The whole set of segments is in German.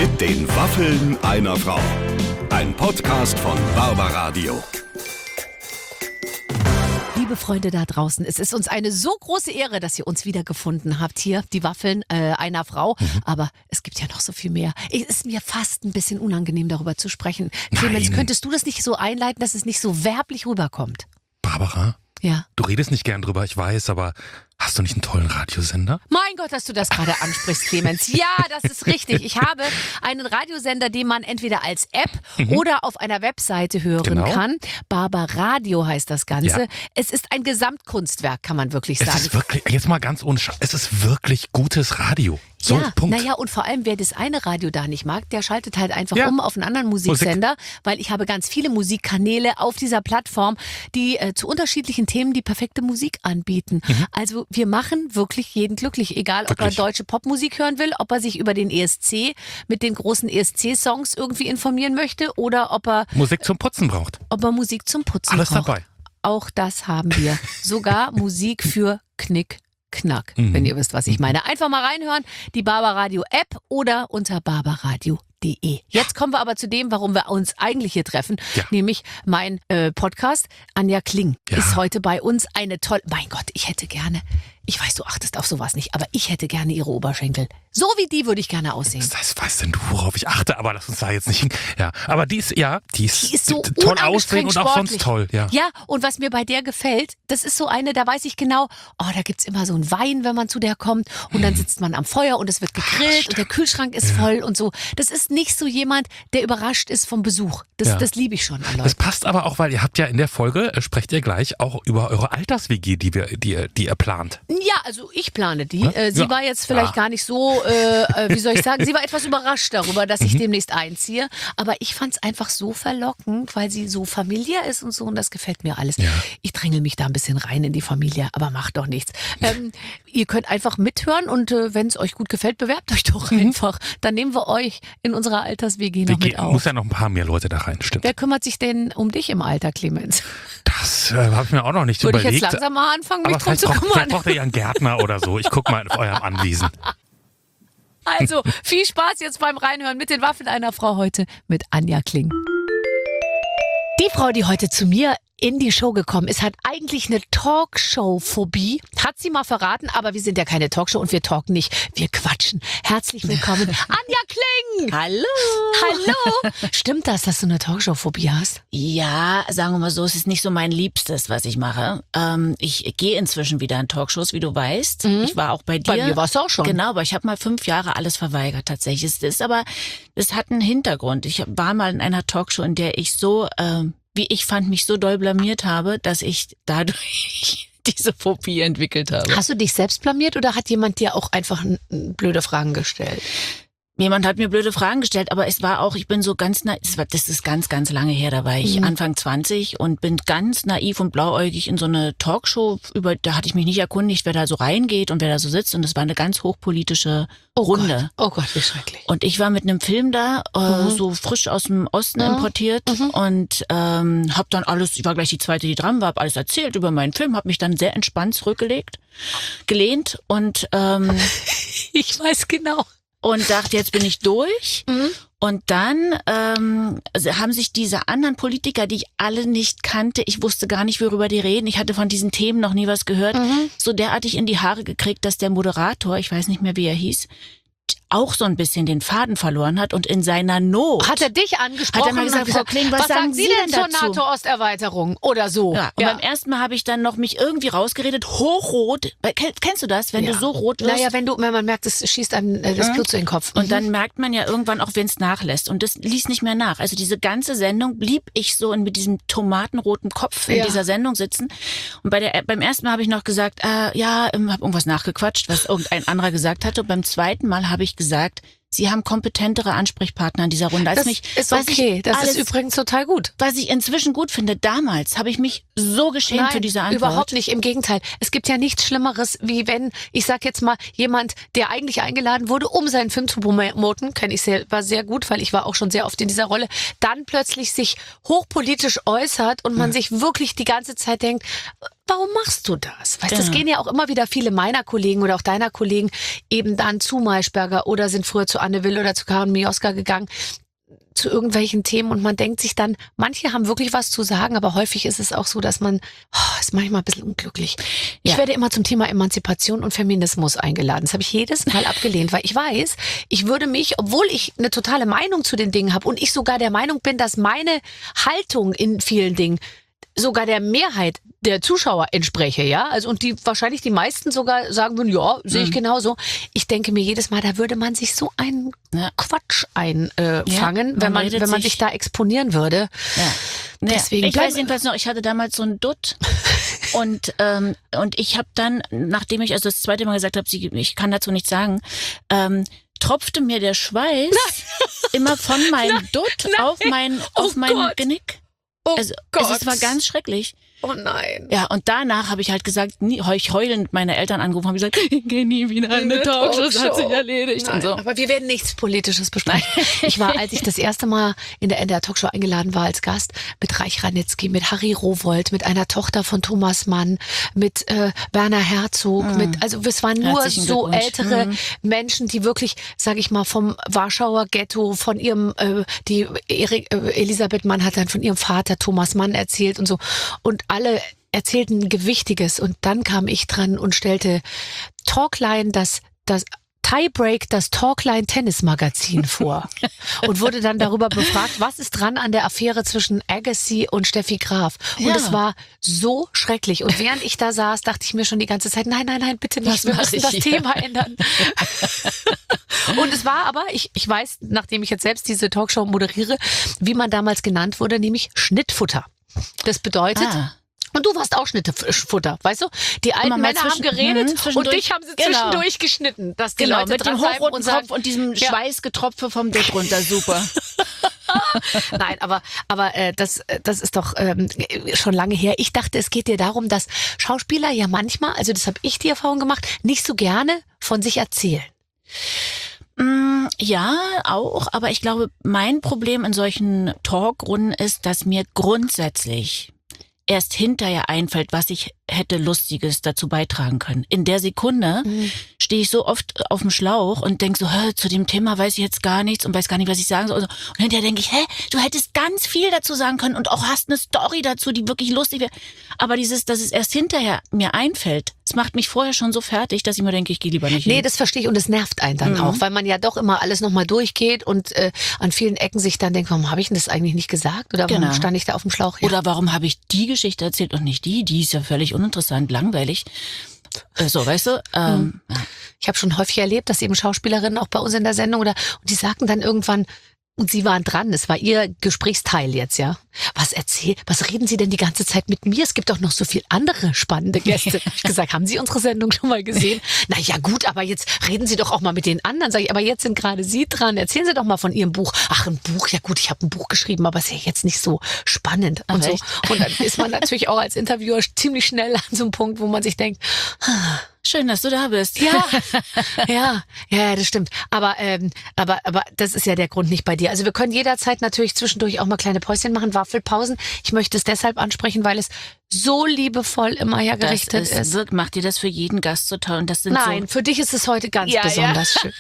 Mit den Waffeln einer Frau. Ein Podcast von Barbaradio. Liebe Freunde da draußen, es ist uns eine so große Ehre, dass ihr uns wiedergefunden habt hier, die Waffeln einer Frau. Aber es gibt ja noch so viel mehr. Es ist mir fast ein bisschen unangenehm, darüber zu sprechen. Clemens, könntest du das nicht so einleiten, dass es nicht so werblich rüberkommt? Barbara? Ja. Du redest nicht gern drüber, ich weiß, aber hast du nicht einen tollen Radiosender? Mein Gott, dass du das gerade ansprichst, Clemens. Ja, das ist richtig. Ich habe einen Radiosender, den man entweder als App oder auf einer Webseite hören kann. Barbaradio heißt das Ganze. Ja. Es ist ein Gesamtkunstwerk, kann man wirklich sagen. Es ist wirklich, jetzt mal ganz ohne Scheiß, es ist wirklich gutes Radio. So, ja, Punkt. Naja, und vor allem, wer das eine Radio da nicht mag, der schaltet halt einfach um auf einen anderen Musiksender, weil ich habe ganz viele Musikkanäle auf dieser Plattform, die zu unterschiedlichen Themen die perfekte Musik anbieten. Also wir machen wirklich jeden glücklich, egal ob er deutsche Popmusik hören will, ob er sich über den ESC mit den großen ESC-Songs irgendwie informieren möchte oder ob er Musik zum Putzen braucht. Ob er Musik zum Putzen Alles braucht. dabei. Auch das haben wir. Sogar Musik für Knick. Knack, wenn ihr wisst, was ich meine. Einfach mal reinhören, die Barbaradio App oder unter barbaradio.de. Jetzt kommen wir aber zu dem, warum wir uns eigentlich hier treffen, nämlich mein Podcast. Anja Kling ist heute bei uns, eine tolle, mein Gott, ich weiß, du achtest auf sowas nicht, aber ich hätte gerne ihre Oberschenkel. So wie die würde ich gerne aussehen. Das weißt denn du, worauf ich achte, aber lass uns da jetzt nicht hin. Ja, aber die ist so toll aussehen und auch sportlich. sonst toll. Ja, und was mir bei der gefällt, das ist so eine, da weiß ich genau, da gibt's immer so einen Wein, wenn man zu der kommt und dann sitzt man am Feuer und es wird gegrillt und der Kühlschrank ist voll und so. Das ist nicht so jemand, der überrascht ist vom Besuch. Das liebe ich schon an Leuten. Das passt aber auch, weil ihr habt ja in der Folge, sprecht ihr gleich auch über eure Alters-WG, die ihr plant. Ja, also ich plane die. Sie war jetzt vielleicht gar nicht so, wie soll ich sagen, sie war etwas überrascht darüber, dass ich demnächst einziehe. Aber ich fand es einfach so verlockend, weil sie so familiär ist und so und das gefällt mir alles. Ja. Ich drängel mich da ein bisschen rein in die Familie, aber macht doch nichts. Ihr könnt einfach mithören und wenn es euch gut gefällt, bewerbt euch doch einfach. Dann nehmen wir euch in unserer Alters-WG noch mit auf. Muss ja noch ein paar mehr Leute da rein, stimmt. Wer kümmert sich denn um dich im Alter, Clemens? Das habe ich mir auch noch nicht überlegt. Würde ich jetzt langsam mal anfangen, mich drum zu kümmern. Vielleicht braucht ihr ja einen Gärtner oder so. Ich gucke mal auf eurem Anwesen. Also, viel Spaß jetzt beim Reinhören mit den Waffeln einer Frau heute mit Anja Kling. Die Frau, die heute zu mir in die Show gekommen ist, hat eigentlich eine Talkshow-Phobie. Hat sie mal verraten, aber wir sind ja keine Talkshow und wir talken nicht. Wir quatschen. Herzlich willkommen, Anja Kling! Hallo! Hallo! Stimmt das, dass du eine Talkshow-Phobie hast? Ja, sagen wir mal so, es ist nicht so mein Liebstes, was ich mache. Ich gehe inzwischen wieder in Talkshows, wie du weißt. Ich war auch bei dir. Bei mir warst du auch schon. Genau, aber ich habe mal 5 Jahre alles verweigert tatsächlich. Es hat einen Hintergrund. Ich war mal in einer Talkshow, in der ich so, wie ich fand, mich so doll blamiert habe, dass ich dadurch diese Phobie entwickelt habe. Hast du dich selbst blamiert oder hat jemand dir auch einfach blöde Fragen gestellt? Jemand hat mir blöde Fragen gestellt, aber es war auch, ich bin so ganz das ist ganz, ganz lange her, da war ich Anfang 20 und bin ganz naiv und blauäugig in so eine Talkshow, da hatte ich mich nicht erkundigt, wer da so reingeht und wer da so sitzt und es war eine ganz hochpolitische Runde. Oh Gott, wie schrecklich. Und ich war mit einem Film da, so frisch aus dem Osten importiert und hab dann alles, ich war gleich die zweite, die dran war, hab alles erzählt über meinen Film, hab mich dann sehr entspannt gelehnt und ich weiß genau. Und dachte, jetzt bin ich durch. Und dann haben sich diese anderen Politiker, die ich alle nicht kannte, ich wusste gar nicht, worüber die reden, ich hatte von diesen Themen noch nie was gehört, so derartig in die Haare gekriegt, dass der Moderator, ich weiß nicht mehr, wie er hieß, auch so ein bisschen den Faden verloren hat und in seiner Not... Hat er dich angesprochen? Hat er mal gesagt, Frau Kling, was sagen Sie denn zur dazu? NATO-Osterweiterung oder so? Ja, und beim ersten Mal habe ich dann noch mich irgendwie rausgeredet, hochrot. Kennst du das, wenn du so rot wirst? Naja, wenn man merkt, es schießt einem das Blut zu den Kopf. Und dann merkt man ja irgendwann auch, wenn es nachlässt. Und das ließ nicht mehr nach. Also diese ganze Sendung blieb ich so mit diesem tomatenroten Kopf in dieser Sendung sitzen. Und beim ersten Mal habe ich noch gesagt, habe irgendwas nachgequatscht, was irgendein anderer gesagt hatte. Und beim zweiten Mal habe ich gesagt, Sie haben kompetentere Ansprechpartner in dieser Runde als mich. Das ist übrigens total gut. Was ich inzwischen gut finde, damals habe ich mich so geschämt für diese Antwort. Überhaupt nicht, im Gegenteil. Es gibt ja nichts Schlimmeres, wie wenn, ich sag jetzt mal, jemand, der eigentlich eingeladen wurde, um seinen Film zu promoten, kenne ich selber sehr gut, weil ich war auch schon sehr oft in dieser Rolle, dann plötzlich sich hochpolitisch äußert und man sich wirklich die ganze Zeit denkt, warum machst du das? Weißt du, es Genau. gehen ja auch immer wieder viele meiner Kollegen oder auch deiner Kollegen eben dann zu Maischberger oder sind früher zu Anne Will oder zu Karin Mioska gegangen, zu irgendwelchen Themen und man denkt sich dann, manche haben wirklich was zu sagen, aber häufig ist es auch so, dass man, ist manchmal ein bisschen unglücklich. Ich Ja. werde immer zum Thema Emanzipation und Feminismus eingeladen. Das habe ich jedes Mal abgelehnt, weil ich weiß, ich würde mich, obwohl ich eine totale Meinung zu den Dingen habe und ich sogar der Meinung bin, dass meine Haltung in vielen Dingen sogar der Mehrheit der Zuschauer entspreche, ja, also und die wahrscheinlich die meisten sogar sagen würden, ja, sehe ich genauso. Ich denke mir jedes Mal, da würde man sich so einen Ja. Quatsch einfangen, man wenn redet man sich da exponieren würde. Ja. Deswegen ich weiß jedenfalls noch, ich hatte damals so einen Dutt und ich habe dann, nachdem ich also das zweite Mal gesagt habe, ich kann dazu nichts sagen, tropfte mir der Schweiß immer von meinem Dutt auf mein Gott. Genick. Oh Also Gott. es war ganz schrecklich. Oh nein. Ja, und danach habe ich halt gesagt, heulend meine Eltern angerufen, habe gesagt, ich gehe nie wieder in eine Talkshow, das hat sich erledigt Nein, und so. aber wir werden nichts Politisches besprechen. Ich war, als ich das erste Mal in der NDR Talkshow eingeladen war als Gast, mit Reich Ranitzky, mit Harry Rowohlt, mit einer Tochter von Thomas Mann, mit Werner Herzog, also es waren nur Herzlichen so Glückwunsch. ältere Menschen, die wirklich, sage ich mal, vom Warschauer Ghetto, von ihrem, Elisabeth Mann hat dann von ihrem Vater Thomas Mann erzählt und so. Und alle erzählten Gewichtiges und dann kam ich dran und stellte Talkline, das Tiebreak, das Talkline Tennismagazin vor und wurde dann darüber befragt, was ist dran an der Affäre zwischen Agassi und Steffi Graf. Und Ja. es war so schrecklich. Und während ich da saß, dachte ich mir schon die ganze Zeit, nein, bitte nicht, Was wir mach müssen ich das hier? Thema ändern. Und es war aber, ich weiß, nachdem ich jetzt selbst diese Talkshow moderiere, wie man damals genannt wurde, nämlich Schnittfutter. Das bedeutet, und du warst auch Schnittfutter, weißt du? Die alten mal Männer haben geredet und zwischendurch- dich haben sie Genau. zwischendurch geschnitten. Dass die Genau, Leute mit dem dranbleiben hochroten und sagen, Kopf und diesem Ja. Schweißgetropfe vom Dutt runter, super. Nein, aber das ist doch schon lange her. Ich dachte, es geht dir darum, dass Schauspieler ja manchmal, also das habe ich die Erfahrung gemacht, nicht so gerne von sich erzählen. Ja, auch, aber ich glaube, mein Problem in solchen Talkrunden ist, dass mir grundsätzlich erst hinterher einfällt, was ich hätte Lustiges dazu beitragen können. In der Sekunde stehe ich so oft auf dem Schlauch und denke so, zu dem Thema weiß ich jetzt gar nichts und weiß gar nicht, was ich sagen soll. Und hinterher denke ich, du hättest ganz viel dazu sagen können und auch hast eine Story dazu, die wirklich lustig wäre. Aber dass es erst hinterher mir einfällt, das macht mich vorher schon so fertig, dass ich mir denke, ich gehe lieber nicht Nee, hin. das verstehe ich und das nervt einen dann auch, weil man ja doch immer alles nochmal durchgeht und an vielen Ecken sich dann denkt, warum habe ich denn das eigentlich nicht gesagt oder warum Genau. stand ich da auf dem Schlauch? Ja. Oder warum habe ich die Geschichte erzählt und nicht die? Die ist ja völlig uninteressant, langweilig. So, weißt du? Ich habe schon häufig erlebt, dass eben Schauspielerinnen auch bei uns in der Sendung und die sagten dann irgendwann, und sie waren dran, es war ihr Gesprächsteil jetzt, ja. Was reden Sie denn die ganze Zeit mit mir? Es gibt doch noch so viel andere spannende Gäste. Hab ich gesagt, haben Sie unsere Sendung schon mal gesehen? Na ja, gut, aber jetzt reden Sie doch auch mal mit den anderen. Sag ich, aber jetzt sind gerade Sie dran. Erzählen Sie doch mal von Ihrem Buch. Ach, ein Buch, ja gut, ich habe ein Buch geschrieben, aber es ist ja jetzt nicht so spannend und so. echt? Und dann ist man natürlich auch als Interviewer ziemlich schnell an so einem Punkt, wo man sich denkt, Schön, dass du da bist. ja, das stimmt. Aber das ist ja der Grund nicht bei dir. Also wir können jederzeit natürlich zwischendurch auch mal kleine Päuschen machen, Waffelpausen. Ich möchte es deshalb ansprechen, weil es so liebevoll immer hergerichtet ist. Macht dir das für jeden Gast so toll? Und das sind Nein, für dich ist es heute ganz besonders schön.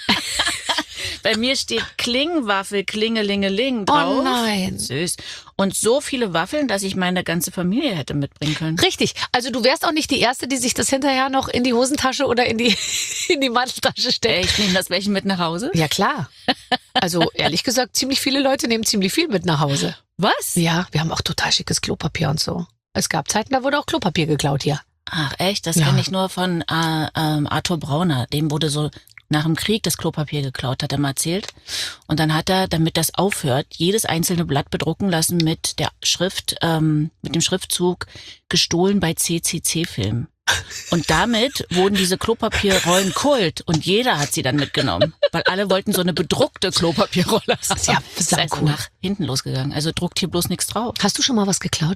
Bei mir steht Klingwaffel, Klingelingeling drauf. Oh nein. Süß. Und so viele Waffeln, dass ich meine ganze Familie hätte mitbringen können. Richtig. Also du wärst auch nicht die Erste, die sich das hinterher noch in die Hosentasche oder in die Manteltasche steckt. Ich nehme das welche mit nach Hause. Ja, klar. Also ehrlich gesagt, ziemlich viele Leute nehmen ziemlich viel mit nach Hause. Was? Ja, wir haben auch total schickes Klopapier und so. Es gab Zeiten, da wurde auch Klopapier geklaut hier. Ach echt? Das Ja. kenne ich nur von Arthur Brauner. Dem wurde so nach dem Krieg das Klopapier geklaut, hat er mal erzählt. Und dann hat er, damit das aufhört, jedes einzelne Blatt bedrucken lassen mit der Schrift, mit dem Schriftzug gestohlen bei CCC-Filmen. Und damit wurden diese Klopapierrollen Kult und jeder hat sie dann mitgenommen, weil alle wollten so eine bedruckte Klopapierrolle haben. Ja, Das ist sau also cool. nach hinten losgegangen. Also druckt hier bloß nichts drauf. Hast du schon mal was geklaut?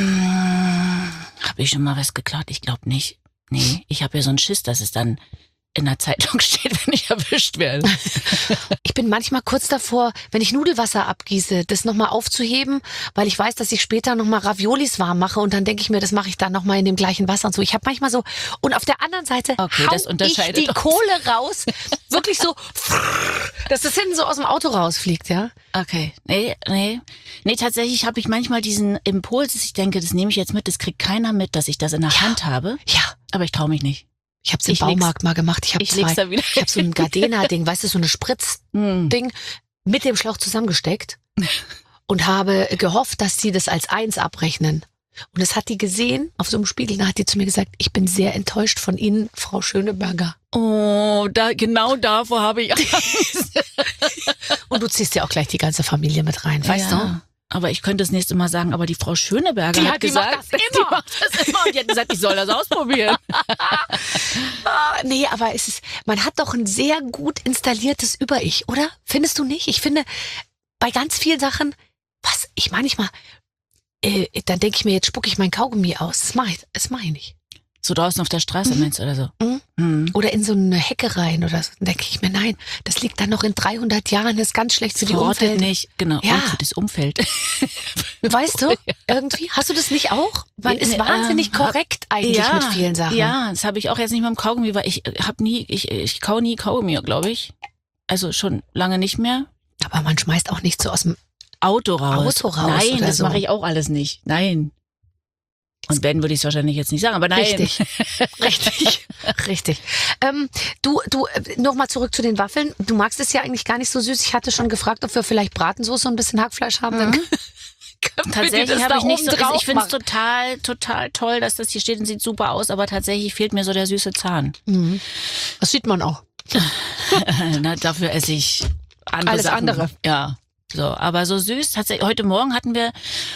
Habe ich schon mal was geklaut? Ich glaube nicht. Nee, ich habe ja so einen Schiss, dass es dann in der Zeitung steht, wenn ich erwischt werde. Ich bin manchmal kurz davor, wenn ich Nudelwasser abgieße, das nochmal aufzuheben, weil ich weiß, dass ich später nochmal Raviolis warm mache und dann denke ich mir, das mache ich dann nochmal in dem gleichen Wasser und so. Ich habe manchmal so, und auf der anderen Seite Okay, hau das unterscheidet ich die uns. Kohle raus, wirklich so, dass das hinten so aus dem Auto rausfliegt, ja. Okay, nee, tatsächlich habe ich manchmal diesen Impuls, dass ich denke, das nehme ich jetzt mit, das kriegt keiner mit, dass ich das in der Hand habe, Ja. aber ich traue mich nicht. Ich habe es im Ich leg's- Baumarkt mal gemacht. Ich habe Ich leg's da wieder. Ich habe so ein Gardena-Ding, weißt du, so eine Spritzding mit dem Schlauch zusammengesteckt und habe gehofft, dass sie das als 1 abrechnen. Und das hat die gesehen auf so einem Spiegel. Da hat die zu mir gesagt, ich bin sehr enttäuscht von Ihnen, Frau Schöneberger. Oh, genau davor habe ich Angst. Und du ziehst ja auch gleich die ganze Familie mit rein, weißt du? Aber ich könnte das nächste Mal sagen, aber die Frau Schöneberger hat Die gesagt, macht das immer. die macht das immer. Und die hat gesagt, ich soll das ausprobieren. Nee, aber man hat doch ein sehr gut installiertes Über-Ich, oder? Findest du nicht? Ich finde, bei ganz vielen Sachen, was ich manchmal, dann denke ich mir, jetzt spucke ich mein Kaugummi aus. Das mach ich nicht. So draußen auf der Straße meinst du oder so? Oder in so eine Hecke rein oder so. Dann denke ich mir, nein, das liegt dann noch in 300 Jahren, das ist ganz schlecht für die Verortet Umwelt. nicht, genau. Ja. Und für das Umfeld. Weißt du, irgendwie, hast du das nicht auch? Man ist wahnsinnig korrekt eigentlich mit vielen Sachen. Ja, das habe ich auch jetzt nicht mit dem Kaugummi, weil ich kau nie Kaugummi, glaube ich. Also schon lange nicht mehr. Aber man schmeißt auch nicht so aus dem Auto raus. Nein, oder das so. mache ich auch alles nicht. Nein. Und wenn, würde ich es wahrscheinlich jetzt nicht sagen, aber nein. Richtig. Du, noch mal zurück zu den Waffeln. Du magst es ja eigentlich gar nicht so süß. Ich hatte schon gefragt, ob wir vielleicht Bratensoße und ein bisschen Hackfleisch haben. Dann können wir dir Tatsächlich das habe da ich nicht so. oben drauf Ich finde es machen. total toll, dass das hier steht und sieht super aus, aber tatsächlich fehlt mir so der süße Zahn. Das sieht man auch. Na, dafür esse ich andere Alles Sachen. andere. Ja, so. Aber so süß. Tatsächlich, heute Morgen hatten wir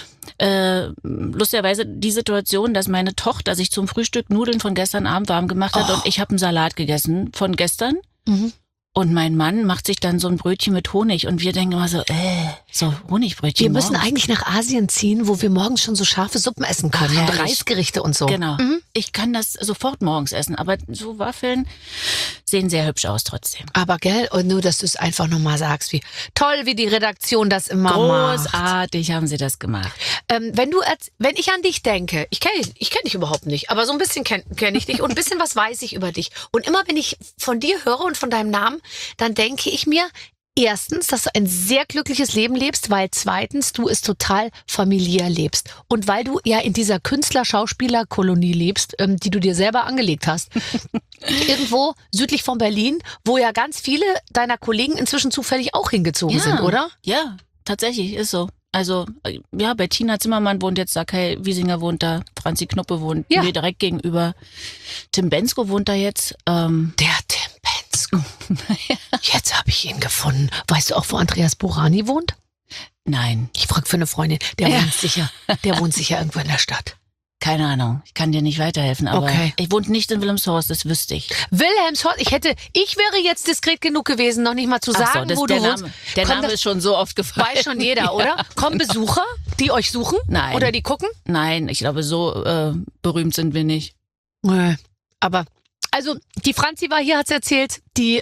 lustigerweise die Situation, dass meine Tochter sich zum Frühstück Nudeln von gestern Abend warm gemacht hat und ich habe einen Salat gegessen von gestern. Und mein Mann macht sich dann so ein Brötchen mit Honig und wir denken immer so Honigbrötchen. Wir müssen morgens. eigentlich nach Asien ziehen, wo wir morgens schon so scharfe Suppen essen können und herrlich. Reisgerichte und so. Genau. Ich kann das sofort morgens essen, aber so Waffeln sehen sehr hübsch aus trotzdem. Aber gell, und nur, dass du es einfach nochmal sagst, wie toll, wie die Redaktion das immer macht. Großartig haben sie das gemacht. Wenn ich an dich denke, ich kenn dich überhaupt nicht, aber so ein bisschen kenn ich dich und ein bisschen was weiß ich über dich. Und immer wenn ich von dir höre und von deinem Namen, dann denke ich mir, erstens, dass du ein sehr glückliches Leben lebst, weil zweitens, du es total familiär lebst. Und weil du ja in dieser Künstler-Schauspieler-Kolonie lebst, die du dir selber angelegt hast. Irgendwo südlich von Berlin, wo ja ganz viele deiner Kollegen inzwischen zufällig auch hingezogen sind, oder? Ja, tatsächlich, ist so. Also, ja, Bettina Zimmermann wohnt jetzt da, Kai Wiesinger wohnt da, Franzi Knuppe wohnt mir direkt gegenüber. Tim Bensko wohnt da jetzt. Der Tim Bensko. Jetzt habe ich ihn gefunden. Weißt du auch, wo Andreas Burani wohnt? Nein, Ich frage für eine Freundin. Der wohnt sicher irgendwo in der Stadt. keine Ahnung. Ich kann dir nicht weiterhelfen, aber Okay. ich wohne nicht in Wilhelmshorst, das wüsste ich. Wilhelmshorst, ich wäre jetzt diskret genug gewesen, noch nicht mal zu Ach so, sagen, das wo der du wohnst. Name. Der Komm, Name das ist schon so oft gefallen. weiß schon jeder, oder? Kommen Besucher, die euch suchen? Nein. Oder die gucken? Nein, ich glaube, so berühmt sind wir nicht. Aber, also, die Franzi war hier, hat's erzählt. Die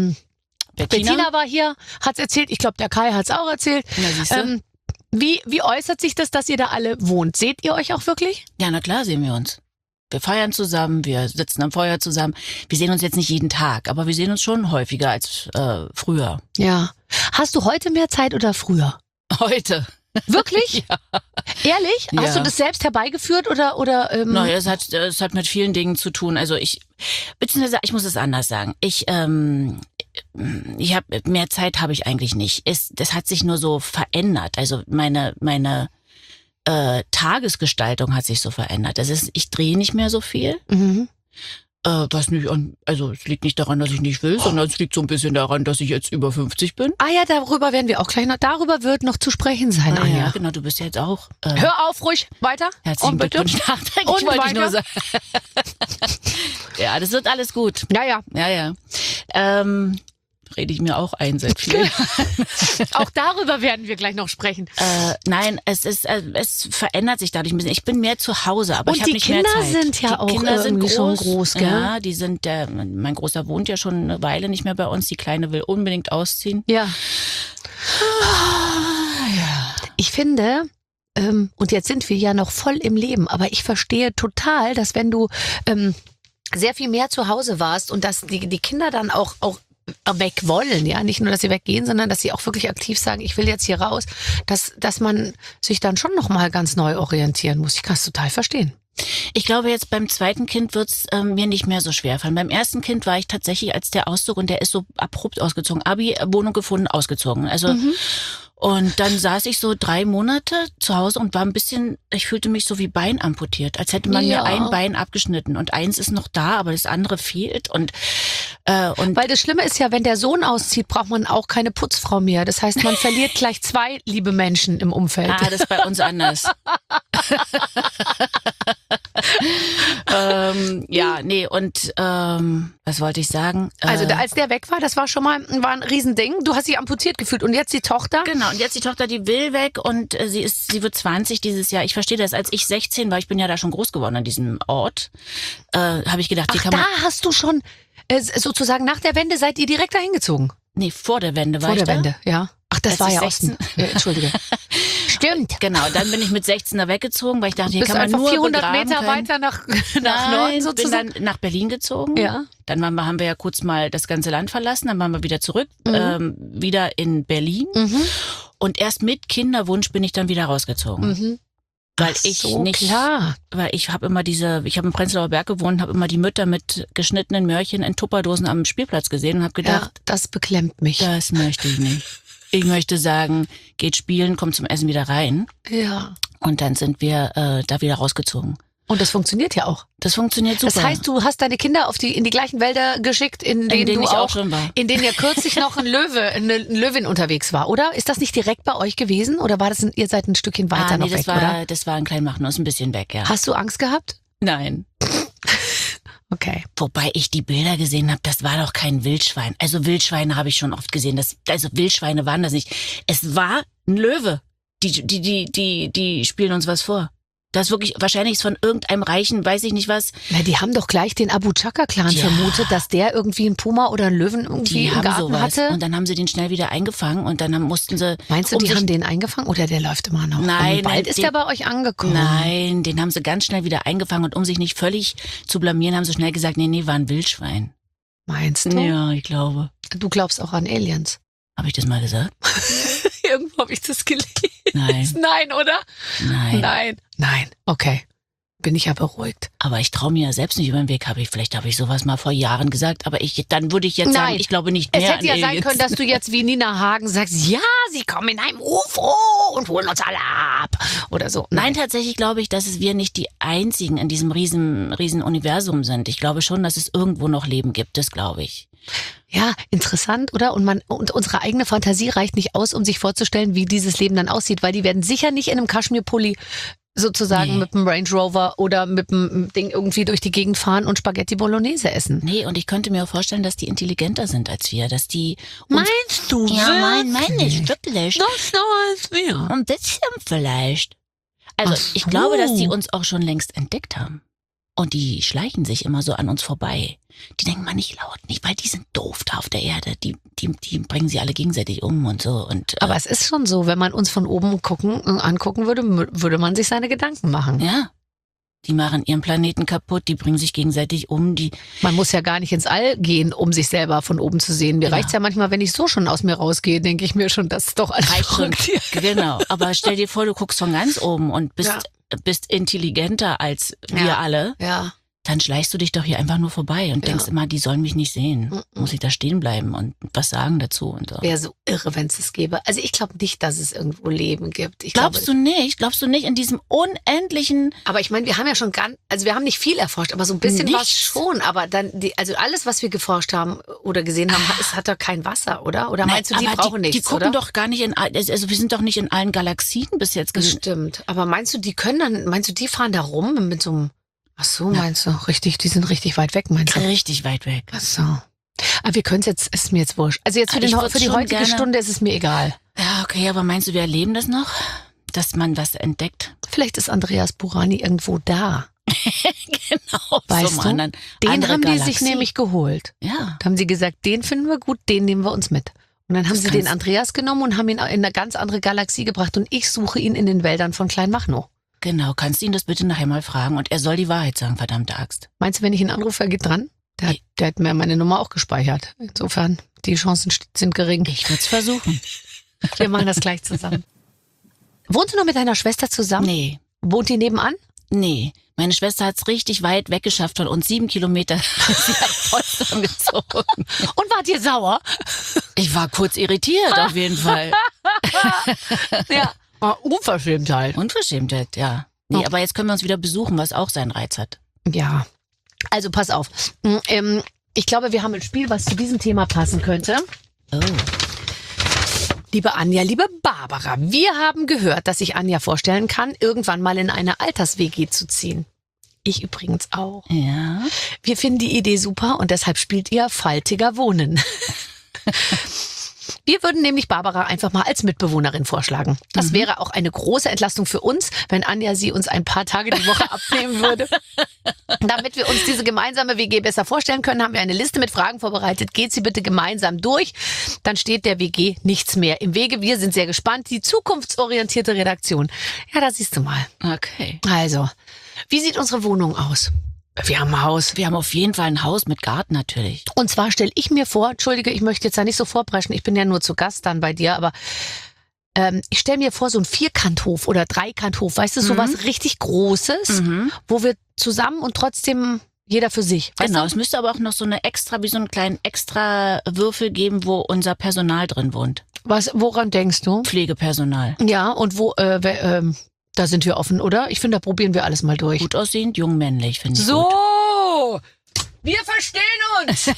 Bettina war hier, hat's erzählt. Ich glaube, der Kai hat's auch erzählt. Na, siehst du? Wie äußert sich das, dass ihr da alle wohnt? Seht ihr euch auch wirklich? Ja, na klar sehen wir uns. Wir feiern zusammen, wir sitzen am Feuer zusammen. Wir sehen uns jetzt nicht jeden Tag, aber wir sehen uns schon häufiger als früher. Ja. Hast du heute mehr Zeit oder früher? Heute. Wirklich? Ja. Ehrlich? Ja. Hast du das selbst herbeigeführt oder? Naja, es hat mit vielen Dingen zu tun. Also beziehungsweise ich muss es anders sagen. Ich habe mehr Zeit habe ich eigentlich nicht. Das hat sich nur so verändert. Also meine Tagesgestaltung hat sich so verändert. Ich drehe nicht mehr so viel. Mhm. Was nicht also es liegt nicht daran, dass ich nicht will, sondern es liegt so ein bisschen daran, dass ich jetzt über 50 bin. Ah ja, darüber werden wir auch gleich noch. Darüber wird noch zu sprechen sein, Ja, Anja. genau, du bist ja jetzt auch. Hör auf, ruhig, weiter. Herzlichen Und bitte. Glückwunsch nachträglich, Und wollte ich nur weiter. sagen. Ja, das wird alles gut. Ja, ja. Ja, ja. rede ich mir auch ein seit vielen Jahren. Auch darüber werden wir gleich noch sprechen. Nein, es verändert sich dadurch ein bisschen. Ich bin mehr zu Hause, aber Und ich habe die nicht mehr Kinder Zeit. sind ja die auch Kinder irgendwie sind schon groß, gell? Ja, die sind, mein Großer wohnt ja schon eine Weile nicht mehr bei uns. Die Kleine will unbedingt ausziehen. Ja. Ich finde, und jetzt sind wir ja noch voll im Leben, aber ich verstehe total, dass wenn du sehr viel mehr zu Hause warst und dass die Kinder dann auch weg wollen, ja, nicht nur, dass sie weggehen, sondern dass sie auch wirklich aktiv sagen, ich will jetzt hier raus, dass man sich dann schon nochmal ganz neu orientieren muss. Ich kann es total verstehen. Ich glaube, jetzt beim zweiten Kind wird's mir nicht mehr so schwer fallen. Beim ersten Kind war ich tatsächlich, als der auszog, und der ist so abrupt ausgezogen, Abi, Wohnung gefunden, ausgezogen. Also und dann saß ich so 3 Monate zu Hause und war ein bisschen, ich fühlte mich so wie Bein amputiert, als hätte man mir ein Bein abgeschnitten und eins ist noch da, aber das andere fehlt und weil das Schlimme ist ja, wenn der Sohn auszieht, braucht man auch keine Putzfrau mehr. Das heißt, man verliert gleich 2 liebe Menschen im Umfeld. Das ist bei uns anders. Was wollte ich sagen? Also als der weg war, das war schon mal ein Riesending. Du hast dich amputiert gefühlt und jetzt die Tochter? Genau, und jetzt die Tochter, die will weg und sie wird 20 dieses Jahr. Ich verstehe das, als ich 16 war, ich bin ja da schon groß geworden an diesem Ort, habe ich gedacht, hier kann man... Da hast du schon, sozusagen nach der Wende seid ihr direkt dahin gezogen? Nee, vor der Wende war ich da. Vor der Wende, ja. Ach, das Als war ich ja 16 Osten. Stimmt. Stimmt. Genau, dann bin ich mit 16 da weggezogen, weil ich dachte, hier Bist kann man einfach nur 400 begraben Meter können. weiter nach Nein, Norden sozusagen? bin dann nach Berlin gezogen. Ja. Dann haben wir ja kurz mal das ganze Land verlassen, dann waren wir wieder zurück, wieder in Berlin. Und erst mit Kinderwunsch bin ich dann wieder rausgezogen. Weil weil ich habe immer ich habe im Prenzlauer Berg gewohnt, habe immer die Mütter mit geschnittenen Möhrchen in Tupperdosen am Spielplatz gesehen und habe gedacht, das beklemmt mich. das möchte ich nicht. Ich möchte sagen, geht spielen, kommt zum Essen wieder rein. Ja. Und dann sind wir da wieder rausgezogen. Und das funktioniert ja auch. Das funktioniert super. Das heißt, du hast deine Kinder in die gleichen Wälder geschickt, in denen du ich auch schon war. In denen ja kürzlich noch eine Löwin unterwegs war, oder? Ist das nicht direkt bei euch gewesen? Oder war das ihr seid ein Stückchen weiter noch weg, oder? Das war in Kleinmachnow, ein bisschen weg, ja. Hast du Angst gehabt? Nein. Okay. Wobei ich die Bilder gesehen habe, das war doch kein Wildschwein. Also Wildschweine habe ich schon oft gesehen. Also Wildschweine waren das nicht. Es war ein Löwe. Die spielen uns was vor. Das ist wirklich, wahrscheinlich ist von irgendeinem Reichen, weiß ich nicht was. Na, die haben doch gleich den Abu Chaka-Clan vermutet, dass der irgendwie einen Puma oder einen Löwen irgendwie im Garten hatte. Und dann haben sie den schnell wieder eingefangen und dann mussten sie... Meinst du, die haben den eingefangen oder der läuft immer noch? Nein. Bald ist der bei euch angekommen. Nein, den haben sie ganz schnell wieder eingefangen und um sich nicht völlig zu blamieren, haben sie schnell gesagt, nee, war ein Wildschwein. Meinst du? Ja, ich glaube. Du glaubst auch an Aliens? Habe ich das mal gesagt? Irgendwo habe ich das gelesen. Nein. Nein, oder? Nein. Okay. Bin ich ja beruhigt. Aber ich traue mir ja selbst nicht über den Weg. Vielleicht habe ich sowas mal vor Jahren gesagt. Aber dann würde ich jetzt sagen, ich glaube nicht mehr an Aliens. Es hätte ja sein können, dass du jetzt wie Nina Hagen sagst, ja, sie kommen in einem UFO und holen uns alle ab. Oder so. Nein, tatsächlich glaube ich, dass wir nicht die Einzigen in diesem riesen Universum sind. Ich glaube schon, dass es irgendwo noch Leben gibt. Das glaube ich. Ja, interessant, oder? Und unsere eigene Fantasie reicht nicht aus, um sich vorzustellen, wie dieses Leben dann aussieht, weil die werden sicher nicht in einem Kaschmirpulli sozusagen mit dem Range Rover oder mit dem Ding irgendwie durch die Gegend fahren und Spaghetti Bolognese essen. Nee, und ich könnte mir auch vorstellen, dass die intelligenter sind als wir, dass die... Meinst du? Ja, meine ich wirklich. Das als wir. Ein bisschen vielleicht. Also ich glaube, dass die uns auch schon längst entdeckt haben. Und die schleichen sich immer so an uns vorbei. Die denken mal nicht laut, nicht, weil die sind doof da auf der Erde. Die bringen sie alle gegenseitig um und so. Aber es ist schon so, wenn man uns von oben angucken würde, würde man sich seine Gedanken machen. Ja. Die machen ihren Planeten kaputt, die bringen sich gegenseitig um. Man muss ja gar nicht ins All gehen, um sich selber von oben zu sehen. Mir reicht's ja manchmal, wenn ich so schon aus mir rausgehe, denke ich mir schon, das ist doch alles verrückt hier. Genau, aber stell dir vor, du guckst von ganz oben und bist intelligenter als wir alle. Ja. Dann schleichst du dich doch hier einfach nur vorbei und denkst immer, die sollen mich nicht sehen. Muss ich da stehen bleiben und was sagen dazu und so. Wäre so irre, wenn es das gäbe. Also ich glaube nicht, dass es irgendwo Leben gibt. Glaubst du nicht? Glaubst du nicht in diesem unendlichen... Aber ich meine, wir haben ja schon wir haben nicht viel erforscht, aber so ein bisschen was schon. Aber dann, also alles, was wir geforscht haben oder gesehen haben, es hat doch kein Wasser, oder? Oder meinst du, die brauchen nichts, die gucken oder? Doch gar nicht also wir sind doch nicht in allen Galaxien bis jetzt gewesen. Das stimmt. Aber meinst du, die fahren da rum mit so einem... Ach so, meinst du? Richtig, die sind richtig weit weg, meinst du? Richtig weit weg. Ach so. Aber wir können es jetzt, ist mir jetzt wurscht. Also jetzt für die heutige Stunde ist es mir egal. Ja, okay, aber meinst du, wir erleben das noch? Dass man was entdeckt? Vielleicht ist Andreas Burani irgendwo da. Genau. Weißt du? Den haben die sich nämlich geholt. Ja. Da haben sie gesagt, den finden wir gut, den nehmen wir uns mit. Und dann haben sie den Andreas genommen und haben ihn in eine ganz andere Galaxie gebracht. Und ich suche ihn in den Wäldern von Kleinmachnow. Genau, kannst du ihn das bitte nachher mal fragen? Und er soll die Wahrheit sagen, verdammte Axt. Meinst du, wenn ich ihn anrufe, er geht dran? Der hat mir meine Nummer auch gespeichert. Insofern, die Chancen sind gering. Ich würde es versuchen. Wir machen das gleich zusammen. Wohnst du noch mit deiner Schwester zusammen? Nee. Wohnt die nebenan? Nee. Meine Schwester hat es richtig weit weggeschafft von uns, 7 Kilometer. Sie hat Potsdam gezogen. Und wart ihr sauer? Ich war kurz irritiert, auf jeden Fall. Ja. Unverschämtheit. Unverschämtheit, ja. Nee, aber jetzt können wir uns wieder besuchen, was auch seinen Reiz hat. Ja. Also pass auf. Ich glaube, wir haben ein Spiel, was zu diesem Thema passen könnte. Oh. Liebe Anja, liebe Barbara, wir haben gehört, dass sich Anja vorstellen kann, irgendwann mal in eine Alters-WG zu ziehen. Ich übrigens auch. Ja. Wir finden die Idee super und deshalb spielt ihr Faltiger Wohnen. Wir würden nämlich Barbara einfach mal als Mitbewohnerin vorschlagen. Das wäre auch eine große Entlastung für uns, wenn Anja sie uns ein paar Tage die Woche abnehmen würde. Damit wir uns diese gemeinsame WG besser vorstellen können, haben wir eine Liste mit Fragen vorbereitet. Geht sie bitte gemeinsam durch, dann steht der WG nichts mehr im Wege. Wir sind sehr gespannt. Die zukunftsorientierte Redaktion. Ja, da siehst du mal. Okay. Also, wie sieht unsere Wohnung aus? Wir haben ein Haus. Wir haben auf jeden Fall ein Haus mit Garten natürlich. Und zwar stelle ich mir vor, entschuldige, ich möchte jetzt da nicht so vorpreschen, ich bin ja nur zu Gast dann bei dir, aber ich stelle mir vor, so ein Vierkanthof oder Dreikanthof, weißt du, sowas richtig Großes, wo wir zusammen und trotzdem jeder für sich. Genau, es müsste aber auch noch so eine extra, wie so einen kleinen extra Würfel geben, wo unser Personal drin wohnt. Woran denkst du? Pflegepersonal. Ja, und wo, da sind wir offen, oder? Ich finde, da probieren wir alles mal durch. Gut aussehend, jung, männlich, finde ich gut. So, wir verstehen uns.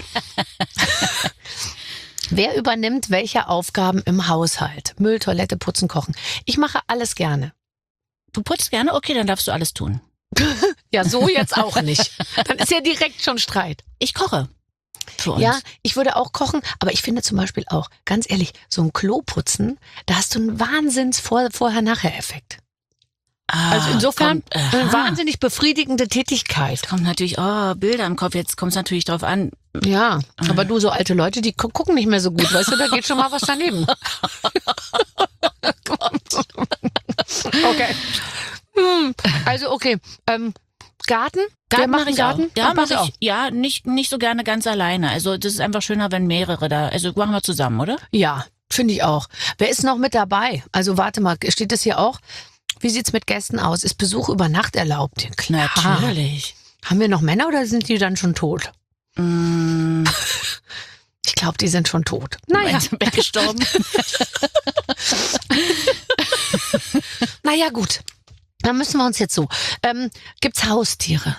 Wer übernimmt welche Aufgaben im Haushalt? Müll, Toilette, Putzen, Kochen. Ich mache alles gerne. Du putzt gerne? Okay, dann darfst du alles tun. Ja, so jetzt auch nicht. Dann ist ja direkt schon Streit. Ich koche. Für uns. Ja, ich würde auch kochen, aber ich finde zum Beispiel auch, ganz ehrlich, so ein Klo putzen, da hast du einen Vorher-Nachher-Effekt. Also insofern eine wahnsinnig befriedigende Tätigkeit. Kommt natürlich, Bilder im Kopf, jetzt kommt es natürlich drauf an. Ja, aber du, so alte Leute, die gucken nicht mehr so gut, weißt du, da geht schon mal was daneben. Okay. Also okay, Garten? Garten mache ich Garten? Auch. Ja, mache ich. Ja, nicht so gerne ganz alleine. Also das ist einfach schöner, wenn mehrere da. Also machen wir zusammen, oder? Ja, finde ich auch. Wer ist noch mit dabei? Also warte mal, steht das hier auch? Wie sieht's mit Gästen aus? Ist Besuch über Nacht erlaubt? Klar. Natürlich. Haben wir noch Männer oder sind die dann schon tot? Ich glaube, die sind schon tot. Naja, weggestorben. Naja, gut. Dann müssen wir uns jetzt so. Gibt's Haustiere?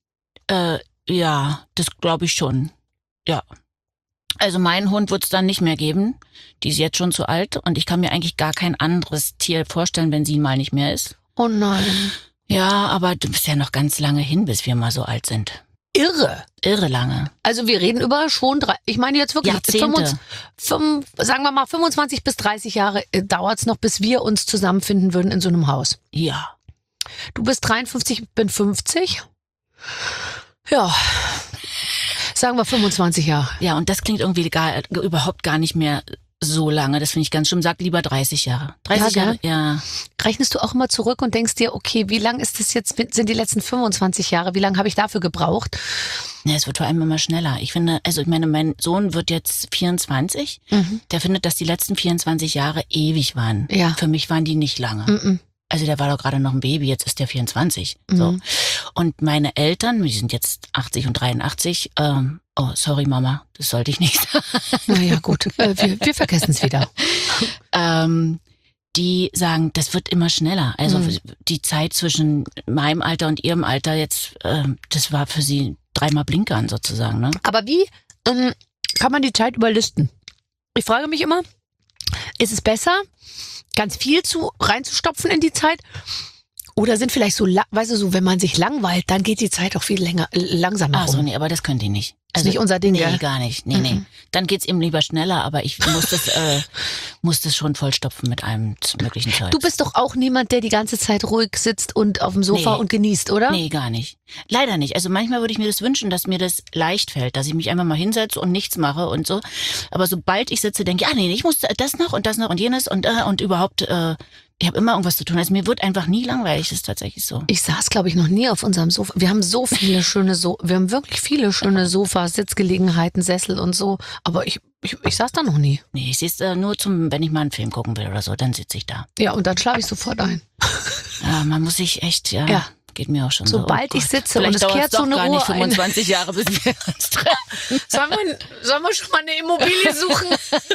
Ja, das glaube ich schon. Ja. Also meinen Hund wird es dann nicht mehr geben. Die ist jetzt schon zu alt und ich kann mir eigentlich gar kein anderes Tier vorstellen, wenn sie mal nicht mehr ist. Oh nein. Ja, aber du bist ja noch ganz lange hin, bis wir mal so alt sind. Irre. Irre lange. Also wir reden über schon ich meine jetzt wirklich Jahrzehnte. sagen wir mal 25 bis 30 Jahre dauert's noch, bis wir uns zusammenfinden würden in so einem Haus. Ja. Du bist 53, ich bin 50. Ja. Sagen wir 25 Jahre. Ja, und das klingt irgendwie überhaupt gar nicht mehr so lange. Das finde ich ganz schlimm. Sag lieber 30 Jahre. 30 Jahre, ja. Rechnest du auch immer zurück und denkst dir, okay, wie lang ist das jetzt, sind die letzten 25 Jahre, wie lange habe ich dafür gebraucht? Ja, es wird vor allem immer schneller. Ich finde, mein Sohn wird jetzt 24. Der findet, dass die letzten 24 Jahre ewig waren. Ja. Für mich waren die nicht lange. Also der war doch gerade noch ein Baby, jetzt ist der 24. So. Und meine Eltern, die sind jetzt 80 und 83, oh, sorry Mama, das sollte ich nicht sagen. Naja gut, wir vergessen es wieder. Die sagen, das wird immer schneller. Also die Zeit zwischen meinem Alter und ihrem Alter jetzt, das war für sie 3-mal Blinkern sozusagen. Ne? Aber wie kann man die Zeit überlisten? Ich frage mich immer, ist es besser, ganz viel reinzustopfen in die Zeit? Oder sind vielleicht so, weißt du, so, wenn man sich langweilt, dann geht die Zeit auch viel langsamer Ach so, rum. nee, aber das können die nicht. Ist nicht unser Ding, nee, gell? gar nicht. Nee. Dann geht's eben lieber schneller, aber ich muss das schon vollstopfen mit allem möglichen Zeug. Du bist doch auch niemand, der die ganze Zeit ruhig sitzt und auf dem Sofa Nee. und genießt, oder? Nee, gar nicht. Leider nicht. Also manchmal würde ich mir das wünschen, dass mir das leicht fällt, dass ich mich einfach mal hinsetze und nichts mache und so. Aber sobald ich sitze, denke ich, ich muss das noch und jenes und überhaupt, ich habe immer irgendwas zu tun. Also mir wird einfach nie langweilig, das ist tatsächlich so. Ich saß, glaube ich, noch nie auf unserem Sofa. Wir haben so viele wir haben wirklich viele schöne Sofas, Sitzgelegenheiten, Sessel und so. Aber ich saß da noch nie. Nee, ich sehe es nur wenn ich mal einen Film gucken will oder so, dann sitze ich da. Ja, und dann schlafe ich sofort ein. Ja, man muss sich echt, Ja. geht mir auch schon so. Sobald ich sitze Vielleicht und es dauert's kehrt so doch eine gar Ruhe nicht ein. 25 Jahre, bis wir uns treffen. Sollen wir schon mal eine Immobilie suchen?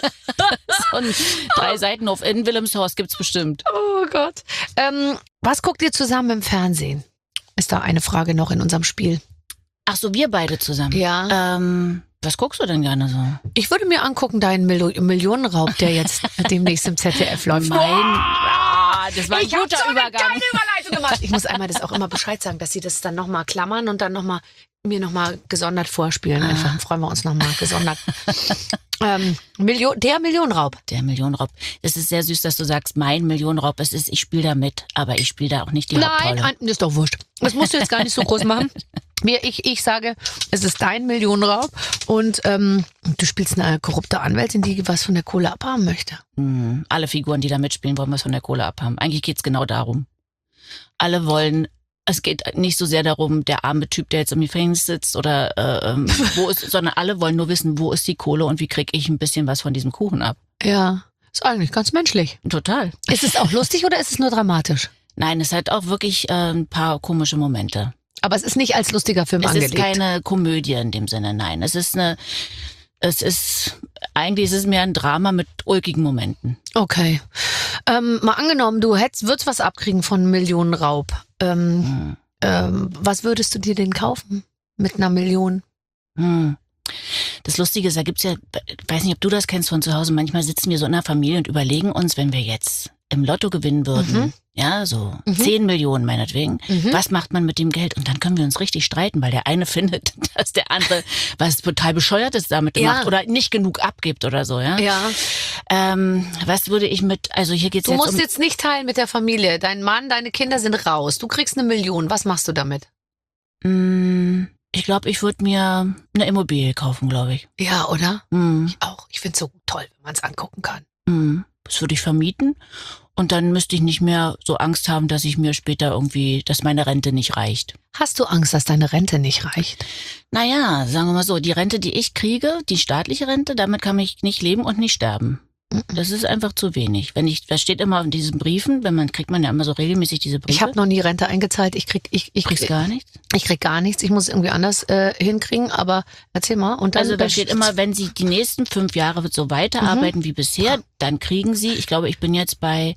Und 3 Seitenhof in Wilhelmshorst gibt's bestimmt. Oh Gott. Was guckt ihr zusammen im Fernsehen? Ist da eine Frage noch in unserem Spiel. Ach so, wir beide zusammen. Ja. Was guckst du denn gerne so? Ich würde mir angucken, deinen Millionenraub, der jetzt demnächst im ZDF läuft. Das war ein guter Übergang. Überleitung gemacht. Ich muss einmal das auch immer Bescheid sagen, dass sie das dann nochmal klammern und dann mir nochmal gesondert vorspielen. Einfach dann freuen wir uns nochmal gesondert. Der Millionenraub. Der Millionenraub. Es ist sehr süß, dass du sagst, mein Millionenraub. Ich spiele da mit, aber ich spiele da auch nicht die Hauptrolle. Nein, ist doch wurscht. Das musst du jetzt gar nicht so groß machen. Ich sage, es ist dein Millionenraub und du spielst eine korrupte Anwältin, die was von der Kohle abhaben möchte. Alle Figuren, die da mitspielen, wollen was von der Kohle abhaben. Eigentlich geht's genau darum. Alle wollen, es geht nicht so sehr darum, der arme Typ, der jetzt im Gefängnis sitzt oder sondern alle wollen nur wissen, wo ist die Kohle und wie kriege ich ein bisschen was von diesem Kuchen ab. Ja, ist eigentlich ganz menschlich. Total. Ist es auch lustig oder ist es nur dramatisch? Nein, es hat auch wirklich ein paar komische Momente. Aber es ist nicht als lustiger Film angelegt. Es ist keine Komödie in dem Sinne, nein. Eigentlich ist es mehr ein Drama mit ulkigen Momenten. Okay. Mal angenommen, du würdest was abkriegen von Millionenraub. Was würdest du dir denn kaufen mit einer Million? Das Lustige ist, da gibt's ja, ich weiß nicht, ob du das kennst von zu Hause, manchmal sitzen wir so in der Familie und überlegen uns, wenn wir jetzt im Lotto gewinnen würden, ja, so 10 Millionen meinetwegen, was macht man mit dem Geld? Und dann können wir uns richtig streiten, weil der eine findet, dass der andere was total Bescheuertes damit macht oder nicht genug abgibt oder so, ja. Ja. Was würde ich also hier geht's Du jetzt musst jetzt nicht teilen mit der Familie. Dein Mann, deine Kinder sind raus. Du kriegst 1 Million. Was machst du damit? Ich glaube, ich würde mir eine Immobilie kaufen, glaube ich. Ja, oder? Ich auch. Ich finde es so toll, wenn man es angucken kann. Das würde ich vermieten und dann müsste ich nicht mehr so Angst haben, dass ich mir später dass meine Rente nicht reicht. Hast du Angst, dass deine Rente nicht reicht? Naja, sagen wir mal so, die Rente, die ich kriege, die staatliche Rente, damit kann ich nicht leben und nicht sterben. Das ist einfach zu wenig. Das steht immer in diesen Briefen, kriegt man ja immer so regelmäßig diese Briefe. Ich habe noch nie Rente eingezahlt. Ich krieg gar nichts. Ich krieg gar nichts. Ich muss es irgendwie anders hinkriegen, aber erzähl mal. Und dann, also da steht immer, wenn Sie die nächsten 5 Jahre so weiterarbeiten wie bisher, dann kriegen Sie, ich glaube, ich bin jetzt bei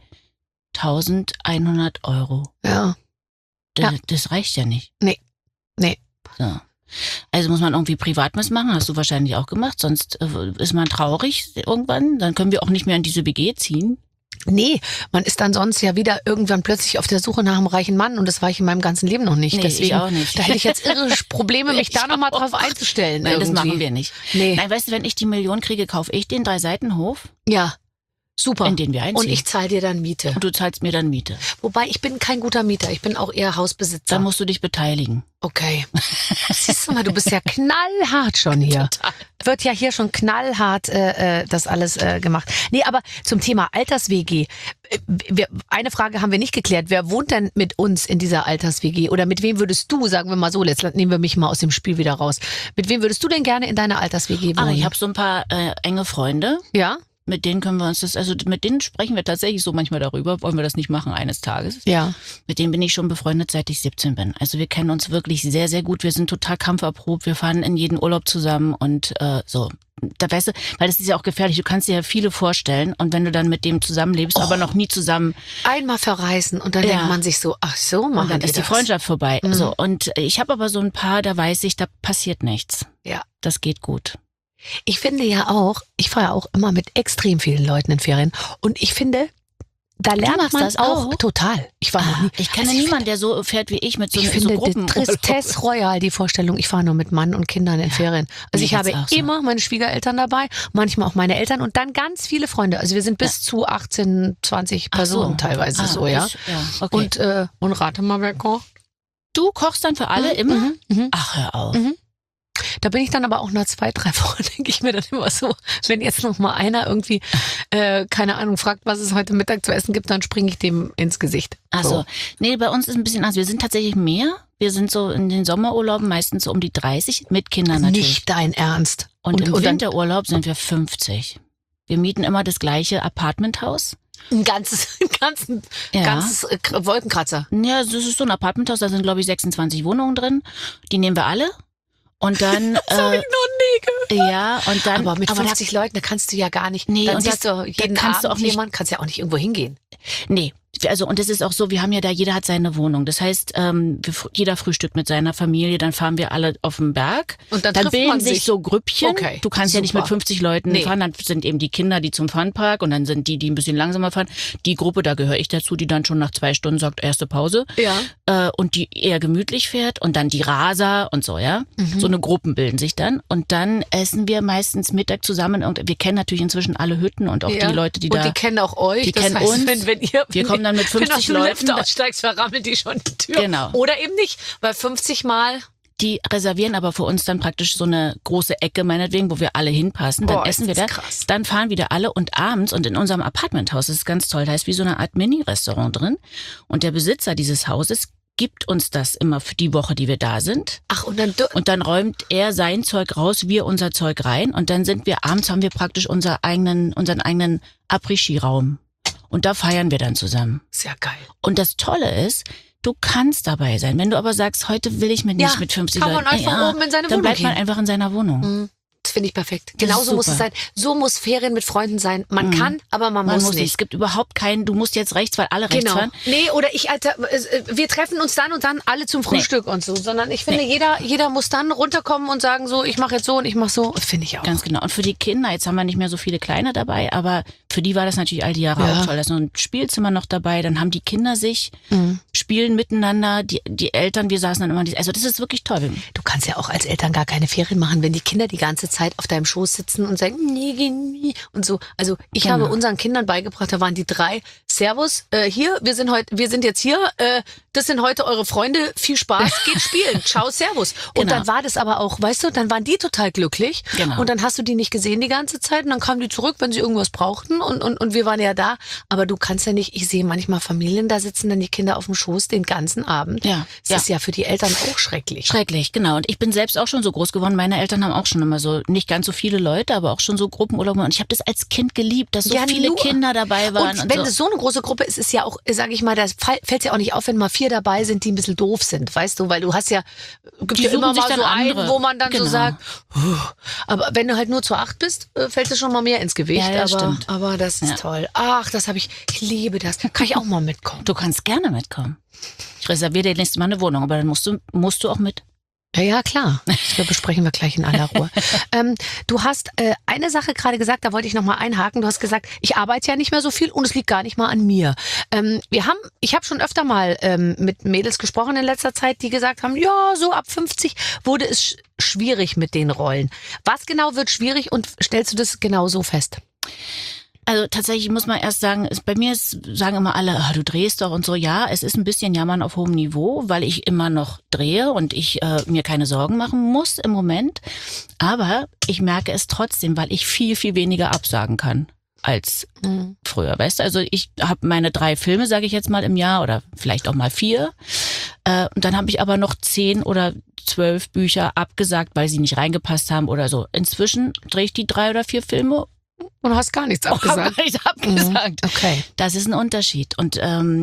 1.100 Euro. Ja. Das reicht ja nicht. Nee. So. Also muss man irgendwie privat was machen, hast du wahrscheinlich auch gemacht, sonst ist man traurig irgendwann, dann können wir auch nicht mehr in diese WG ziehen. Nee, man ist dann sonst ja wieder irgendwann plötzlich auf der Suche nach einem reichen Mann und das war ich in meinem ganzen Leben noch nicht. Nee, deswegen, ich auch nicht. Da hätte ich jetzt irre Probleme, mich da nochmal drauf einzustellen. Nein, irgendwie. das machen wir nicht. Nee. Nein, weißt du, wenn ich die Million kriege, kaufe ich den 3-Seiten-Hof, Ja, super. in den wir einziehen. Und ich zahle dir dann Miete. Und du zahlst mir dann Miete. Wobei, ich bin kein guter Mieter, ich bin auch eher Hausbesitzer. Dann musst du dich beteiligen. Okay. Siehst du mal, du bist ja knallhart schon hier. Total. Wird ja hier schon knallhart das alles gemacht. Nee, aber zum Thema Alters-WG. Eine Frage haben wir nicht geklärt. Wer wohnt denn mit uns in dieser Alters-WG? Oder mit wem würdest du, sagen wir mal so, jetzt nehmen wir mich mal aus dem Spiel wieder raus. Mit wem würdest du denn gerne in deiner Alters-WG wohnen? Ich habe so ein paar enge Freunde. Ja? Mit denen können wir mit denen sprechen wir tatsächlich so manchmal darüber. Wollen wir das nicht machen eines Tages? Ja. Mit denen bin ich schon befreundet, seit ich 17 bin. Also wir kennen uns wirklich sehr, sehr gut. Wir sind total kampferprobt. Wir fahren in jeden Urlaub zusammen und so. Da weißt du, weil das ist ja auch gefährlich. Du kannst dir ja viele vorstellen und wenn du dann mit dem zusammenlebst, aber noch nie zusammen. Einmal verreisen und dann denkt man sich so, ach so, machen Und dann die ist die das. Freundschaft vorbei. So, und ich habe aber so ein paar, da weiß ich, da passiert nichts. Ja. Das geht gut. Ich finde ja auch, ich fahre ja auch immer mit extrem vielen Leuten in Ferien und ich finde, da lernt machst man das auch auch? total. Ich war noch nie. Ich kenne Also niemanden, der so fährt wie ich mit so, Ich so finde Gruppen. Tristesse Royal, die Vorstellung, ich fahre nur mit Mann und Kindern in Ferien. Also mir ich habe geht's auch so. immer meine Schwiegereltern dabei, manchmal auch meine Eltern und dann ganz viele Freunde. Also wir sind bis zu 18, 20 Ach so. Personen teilweise so, ja. Okay. Und rate mal, wer kocht? du kochst dann für alle immer? Mhm. Ach, hör auf. Mhm. Da bin ich dann aber auch nach 2, 3 Wochen, denke ich mir dann immer so, wenn jetzt noch mal einer irgendwie, keine Ahnung, fragt, was es heute Mittag zu essen gibt, dann springe ich dem ins Gesicht. Ach so. Nee, bei uns ist ein bisschen anders. Wir sind tatsächlich mehr. Wir sind so in den Sommerurlauben meistens so um die 30, mit Kindern natürlich. Nicht dein Ernst. Und im dann Winterurlaub sind wir 50. Wir mieten immer das gleiche Apartmenthaus. ein ganzes Wolkenkratzer. Ja, das ist so ein Apartmenthaus, da sind glaube ich 26 Wohnungen drin. Die nehmen wir alle. Und dann, Das habe ich noch nie gehört. ja, und dann. Aber mit 50 Leuten, da kannst du ja gar nicht. Nee, dann und siehst du jeden kannst du Abend auch nicht- jemand, kannst ja auch nicht irgendwo hingehen. Nee, also und es ist auch so, wir haben ja da, jeder hat seine Wohnung. Das heißt, jeder frühstückt mit seiner Familie, dann fahren wir alle auf den Berg. Und dann dann trifft bilden man sich sich. so Grüppchen. Okay, Du kannst ja nicht mit super. 50 Leuten Nee. fahren, dann sind eben die Kinder, die zum Funpark und dann sind die ein bisschen langsamer fahren. Die Gruppe, da gehöre ich dazu, die dann schon nach 2 Stunden sagt, erste Pause. Ja. Und die eher gemütlich fährt und dann die Raser und so, ja. So eine Gruppen bilden sich dann und dann essen wir meistens Mittag zusammen und wir kennen natürlich inzwischen alle Hütten und auch Ja. die Leute, die und da. die kennen auch euch. die das kennen heißt, uns. Wenn Wir kommen dann mit 50 wenn du aus Leuten. dem Lift aussteigst, verrammelt die schon die Tür. Genau. Oder eben nicht, weil 50 Mal. Die reservieren aber für uns dann praktisch so eine große Ecke meinetwegen, wo wir alle hinpassen. Dann Boah, essen wir ist da. das krass. Dann fahren wieder alle und abends und in unserem Apartmenthaus, das ist ganz toll, da ist wie so eine Art Mini-Restaurant drin. Und der Besitzer dieses Hauses gibt uns das immer für die Woche, die wir da sind. Ach, und dann Und dann räumt er sein Zeug raus, wir unser Zeug rein. Und dann sind wir abends, haben wir praktisch unseren eigenen Après-Ski-Raum. Und da feiern wir dann zusammen. ist ja geil. Und das Tolle ist, du kannst dabei sein. Wenn du aber sagst, heute will ich nicht mit 50 kann man Leuten. einfach oben in seine dann Wohnung bleibt man gehen. einfach in seiner Wohnung. Mhm. Das finde ich perfekt. Das Genauso ist muss es super. sein. So muss Ferien mit Freunden sein. Man kann, aber man muss nicht. nicht. Es gibt überhaupt keinen, du musst jetzt rechts, weil alle rechts Genau. fahren. Nee, oder wir treffen uns dann und dann alle zum Frühstück und so, sondern ich finde, jeder muss dann runterkommen und sagen so, ich mache jetzt so und ich mache so. Finde ich auch. Ganz genau. Und für die Kinder, jetzt haben wir nicht mehr so viele Kleine dabei, aber für die war das natürlich all die Jahre Ja. auch toll. Da ist noch ein Spielzimmer noch dabei, dann haben die Kinder sich, spielen miteinander, die Eltern, wir saßen dann immer, also das ist wirklich toll. Du kannst ja auch als Eltern gar keine Ferien machen, wenn die Kinder die ganze Zeit auf deinem Schoß sitzen und sagen, nee, geh nie und so. Also ich Genau. habe unseren Kindern beigebracht, da waren die 3, Servus, hier, wir sind jetzt hier, das sind heute eure Freunde, viel Spaß, geht spielen, ciao, Servus. Und Genau. dann war das aber auch, weißt du, dann waren die total glücklich Genau. und dann hast du die nicht gesehen die ganze Zeit und dann kamen die zurück, wenn sie irgendwas brauchten und wir waren ja da, aber du kannst ja nicht, ich sehe manchmal Familien, da sitzen dann die Kinder auf dem Schoß den ganzen Abend. Ja, Das ja. ist ja für die Eltern auch schrecklich. Schrecklich, genau. Und ich bin selbst auch schon so groß geworden. Meine Eltern haben auch schon immer so, nicht ganz so viele Leute, aber auch schon so Gruppenurlaube. Und ich habe das als Kind geliebt, dass so Ja, viele nur. Kinder dabei waren. Und wenn so. das so eine große Gruppe ist, ist ja auch, sage ich mal, da fällt ja auch nicht auf, wenn mal 4 dabei sind, die ein bisschen doof sind, weißt du, weil du hast ja, gibt Die ja immer suchen sich mal dann so andere. einen, wo man dann so Genau. sagt, aber wenn du halt nur zu 8 bist, fällt es schon mal mehr ins Gewicht. Ja, das stimmt. Aber das ist Ja. toll. Ach, ich liebe das. Kann ich auch mal mitkommen. Du kannst gerne mitkommen. Ich reserviere dir nächstes Mal eine Wohnung, aber dann musst du auch mit. Ja, klar. Das besprechen wir gleich in aller Ruhe. Du hast eine Sache gerade gesagt, da wollte ich nochmal einhaken. Du hast gesagt, ich arbeite ja nicht mehr so viel und es liegt gar nicht mal an mir. Ich habe schon öfter mal mit Mädels gesprochen in letzter Zeit, die gesagt haben, ja, so ab 50 wurde es schwierig mit den Rollen. Was genau wird schwierig und stellst du das genau so fest? Also tatsächlich muss man erst sagen, bei mir sagen immer alle, du drehst doch und so. Ja, es ist ein bisschen Jammern auf hohem Niveau, weil ich immer noch drehe und ich mir keine Sorgen machen muss im Moment. Aber ich merke es trotzdem, weil ich viel, viel weniger absagen kann als früher. Weißt du, also ich habe meine 3 Filme, sage ich jetzt mal, im Jahr oder vielleicht auch mal 4. Und dann habe ich aber noch 10 oder 12 Bücher abgesagt, weil sie nicht reingepasst haben oder so. Inzwischen drehe ich die 3 oder 4 Filme. Und du hast gar nichts abgesagt. Hab ich abgesagt. Okay. Das ist ein Unterschied. Und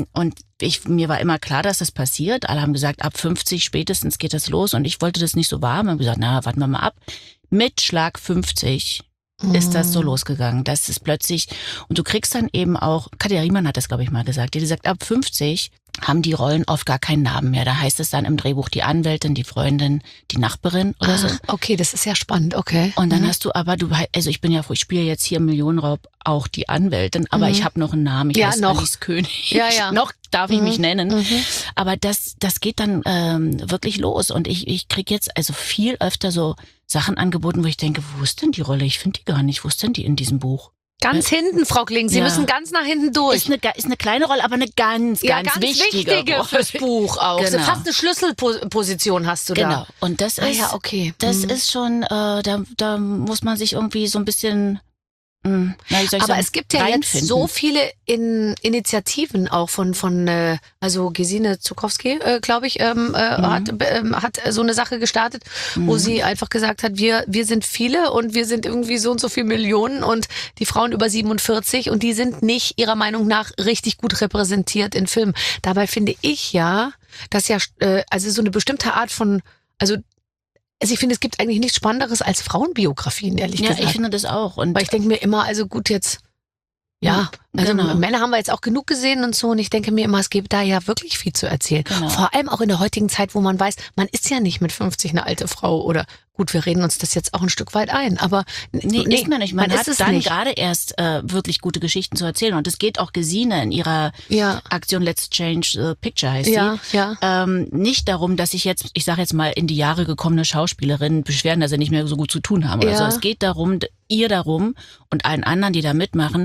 mir war immer klar, dass das passiert. Alle haben gesagt, ab 50 spätestens geht das los. Und ich wollte das nicht so wahr. Ich habe gesagt, warten wir mal ab. Mit Schlag 50 ist das so losgegangen. Das ist plötzlich, und du kriegst dann eben auch, Katja Riemann hat das, glaube ich, mal gesagt, die sagt, ab 50 haben die Rollen oft gar keinen Namen mehr. Da heißt es dann im Drehbuch die Anwältin, die Freundin, die Nachbarin oder so. Okay, das ist ja spannend, okay. Und dann hast du aber, ich spiele jetzt hier im Millionenraub auch die Anwältin, aber ich habe noch einen Namen. Ich heiße Alice König. Ja. Noch darf ich mich nennen. Aber das geht dann wirklich los. Und ich kriege jetzt also viel öfter so Sachen angeboten, wo ich denke, wo ist denn die Rolle? Ich finde die gar nicht. Wo ist denn die in diesem Buch? Ganz hinten, Frau Kling. Sie müssen ganz nach hinten durch. Ist eine kleine Rolle, aber eine ganz wichtige Rolle. Fürs Buch auch. Genau. Fast eine Schlüsselposition hast du da. Genau. Und das ist, das ist schon, da muss man sich irgendwie so ein bisschen, aber es gibt ja jetzt so viele Initiativen auch also Gesine Zuckowski, glaube ich, hat so eine Sache gestartet, wo sie einfach gesagt hat, wir sind viele und wir sind irgendwie so und so viele Millionen und die Frauen über 47 und die sind nicht ihrer Meinung nach richtig gut repräsentiert in Filmen. Dabei finde ich ja, dass also so eine bestimmte Art von, also ich finde, es gibt eigentlich nichts Spannenderes als Frauenbiografien, ehrlich gesagt. Ja, ich finde das auch. Und weil ich denke mir immer, also gut, jetzt, Männer haben wir jetzt auch genug gesehen und so. Und ich denke mir immer, es gibt da ja wirklich viel zu erzählen. Genau. Vor allem auch in der heutigen Zeit, wo man weiß, man ist ja nicht mit 50 eine alte Frau oder gut, wir reden uns das jetzt auch ein Stück weit ein, aber ist man nicht. Man hat dann gerade erst wirklich gute Geschichten zu erzählen und es geht auch Gesine in ihrer Aktion Let's Change the Picture heißt sie. Nicht darum, dass ich sage jetzt mal in die Jahre gekommene Schauspielerinnen beschweren, dass sie nicht mehr so gut zu tun haben oder so. Es geht darum und allen anderen, die da mitmachen,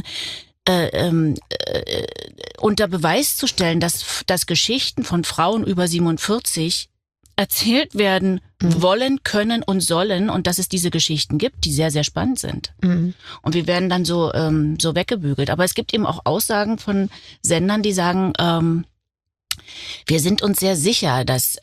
unter Beweis zu stellen, dass Geschichten von Frauen über 47 erzählt werden wollen, können und sollen und dass es diese Geschichten gibt, die sehr, sehr spannend sind. Und wir werden dann so weggebügelt. Aber es gibt eben auch Aussagen von Sendern, die sagen, wir sind uns sehr sicher, dass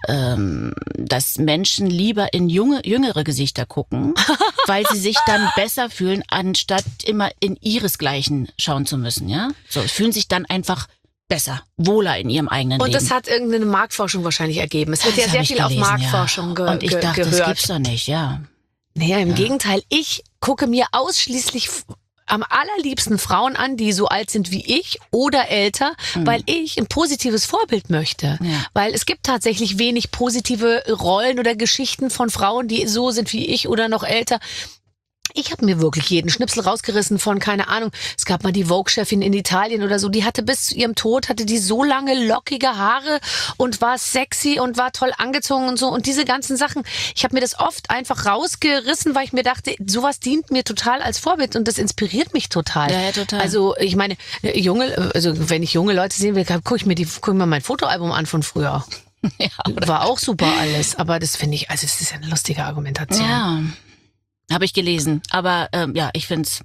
Menschen lieber in jüngere Gesichter gucken, weil sie sich dann besser fühlen, anstatt immer in ihresgleichen schauen zu müssen. Ja, so fühlen sich dann einfach besser, wohler in ihrem eigenen Leben. Und das hat irgendeine Marktforschung wahrscheinlich ergeben. Es wird ja sehr viel auf Marktforschung gehört. Und ich dachte, das gibt's doch nicht, ja. Naja, im Gegenteil. Ich gucke mir ausschließlich am allerliebsten Frauen an, die so alt sind wie ich oder älter, weil ich ein positives Vorbild möchte. Ja. Weil es gibt tatsächlich wenig positive Rollen oder Geschichten von Frauen, die so sind wie ich oder noch älter. Ich habe mir wirklich jeden Schnipsel rausgerissen von, keine Ahnung, es gab mal die Vogue-Chefin in Italien oder so, die hatte bis zu ihrem Tod, hatte die so lange lockige Haare und war sexy und war toll angezogen und so und diese ganzen Sachen. Ich habe mir das oft einfach rausgerissen, weil ich mir dachte, sowas dient mir total als Vorbild und das inspiriert mich total. Ja, total. Also ich meine, wenn ich junge Leute sehen will, gucke ich mir mein Fotoalbum an von früher. Ja, war auch super alles, aber das finde ich, also es ist eine lustige Argumentation. Ja. Habe ich gelesen, aber ich find's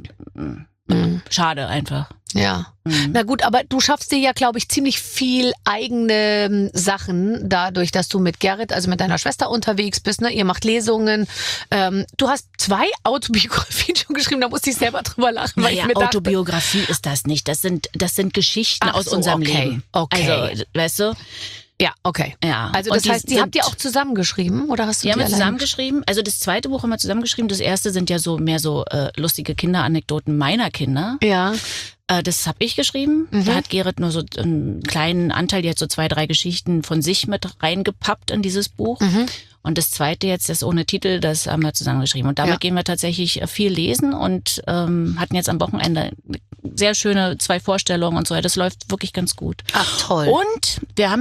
schade einfach. Ja, na gut, aber du schaffst dir ja, glaube ich, ziemlich viel eigene Sachen dadurch, dass du mit Gerrit, also mit deiner Schwester unterwegs bist, ne? Ihr macht Lesungen. Du hast 2 Autobiografien schon geschrieben, da musste ich selber drüber lachen. Weil ich mir dachte, Autobiografie ist das nicht, das sind Geschichten aus unserem Leben. Okay. Also, weißt du? Ja, okay. Ja. Also das heißt, die habt ihr auch zusammengeschrieben oder hast du die haben wir allein? Zusammengeschrieben. Also das zweite Buch haben wir zusammengeschrieben. Das erste sind ja mehr so lustige Kinderanekdoten meiner Kinder. Ja. Das habe ich geschrieben. Da hat Gerrit nur so einen kleinen Anteil, die hat so 2, 3 Geschichten von sich mit reingepappt in dieses Buch. Und das zweite jetzt, das ohne Titel, das haben wir zusammengeschrieben. Und damit gehen wir tatsächlich viel lesen und hatten jetzt am Wochenende sehr schöne 2 Vorstellungen und so. Das läuft wirklich ganz gut. Ach, toll. Und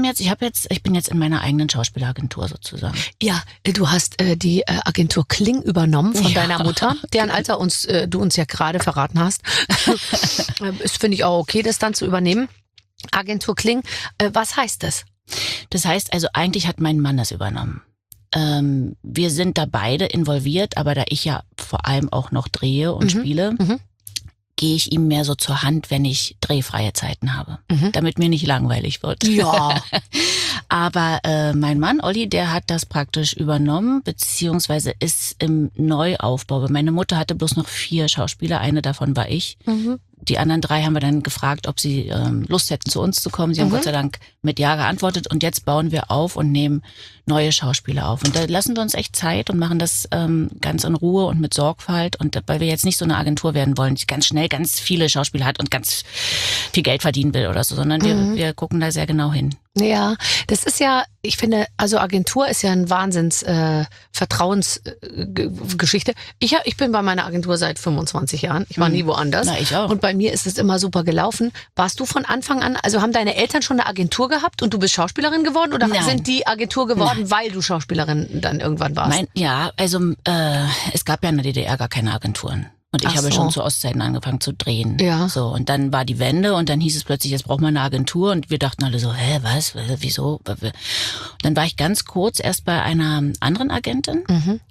ich bin jetzt in meiner eigenen Schauspielagentur sozusagen. Ja, du hast die Agentur Kling übernommen von deiner Mutter, deren Alter du uns ja gerade verraten hast. Ist, finde ich, auch okay, das dann zu übernehmen. Agentur Kling, was heißt das? Das heißt also, eigentlich hat mein Mann das übernommen. Wir sind da beide involviert, aber da ich ja vor allem auch noch drehe und spiele, gehe ich ihm mehr so zur Hand, wenn ich drehfreie Zeiten habe, damit mir nicht langweilig wird. Ja. Aber mein Mann, Olli, der hat das praktisch übernommen, beziehungsweise ist im Neuaufbau. Meine Mutter hatte bloß noch 4 Schauspieler, eine davon war ich. die anderen 3 haben wir dann gefragt, ob sie Lust hätten, zu uns zu kommen. Sie haben Gott sei Dank mit Ja geantwortet. Und jetzt bauen wir auf und nehmen neue Schauspieler auf. Und da lassen wir uns echt Zeit und machen das ganz in Ruhe und mit Sorgfalt. Und weil wir jetzt nicht so eine Agentur werden wollen, die ganz schnell ganz viele Schauspieler hat und ganz viel Geld verdienen will oder so, sondern wir gucken da sehr genau hin. Ja, das ist ja, ich finde, also Agentur ist ja ein Wahnsinns Vertrauensgeschichte. Ich bin bei meiner Agentur seit 25 Jahren. Ich war nie woanders. Na, ich auch. Und bei mir ist es immer super gelaufen. Warst du von Anfang an, also haben deine Eltern schon eine Agentur gehabt und du bist Schauspielerin geworden oder Nein. sind die Agentur geworden, weil du Schauspielerin dann irgendwann warst? Es gab ja in der DDR gar keine Agenturen. Und ich Ach habe so. schon zu Ostzeiten angefangen zu drehen. Ja. So, und dann war die Wende und dann hieß es plötzlich, jetzt braucht man eine Agentur. Und wir dachten alle so, was, wieso? Dann war ich ganz kurz erst bei einer anderen Agentin.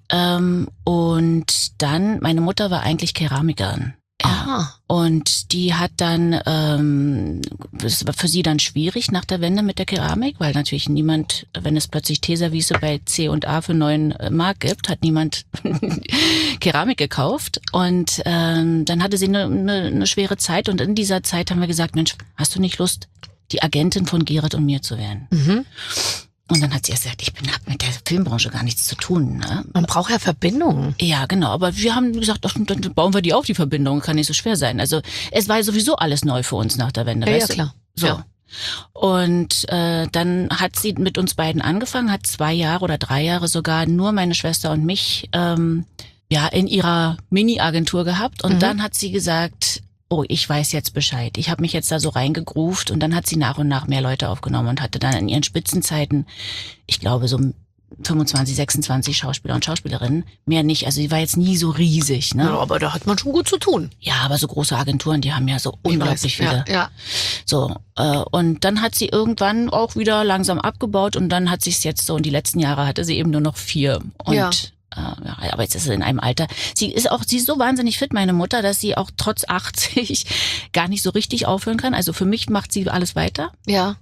Und dann, meine Mutter war eigentlich Keramikerin. Ja. Aha. Und die hat dann, es war für sie dann schwierig nach der Wende mit der Keramik, weil natürlich niemand, wenn es plötzlich Teeservice bei C&A für 9 Mark gibt, hat niemand Keramik gekauft. Und dann hatte sie eine schwere Zeit und in dieser Zeit haben wir gesagt, Mensch, hast du nicht Lust, die Agentin von Gerrit und mir zu werden? Und dann hat sie erst gesagt, ich habe mit der Filmbranche gar nichts zu tun. Ne? Man braucht ja Verbindungen. Ja, genau. Aber wir haben gesagt, ach, dann bauen wir die auf, die Verbindung. Kann nicht so schwer sein. Also es war sowieso alles neu für uns nach der Wende. Ja, weißt du? klar. So. Ja. Und dann hat sie mit uns beiden angefangen, hat 2 Jahre oder 3 Jahre sogar nur meine Schwester und mich in ihrer Mini-Agentur gehabt. Und dann hat sie gesagt, oh, ich weiß jetzt Bescheid. Ich habe mich jetzt da so reingegruft und dann hat sie nach und nach mehr Leute aufgenommen und hatte dann in ihren Spitzenzeiten, ich glaube so 25, 26 Schauspieler und Schauspielerinnen, mehr nicht. Also sie war jetzt nie so riesig. Ne? Ja, aber da hat man schon gut zu tun. Ja, aber so große Agenturen, die haben ja so unglaublich viele. Ja. So, und dann hat sie irgendwann auch wieder langsam abgebaut und dann hat sich's jetzt so, und die letzten Jahre hatte sie eben nur noch 4. Und Ja. aber jetzt ist sie in einem Alter. Sie ist so wahnsinnig fit, meine Mutter, dass sie auch trotz 80 gar nicht so richtig aufhören kann. Also für mich macht sie alles weiter. Ja.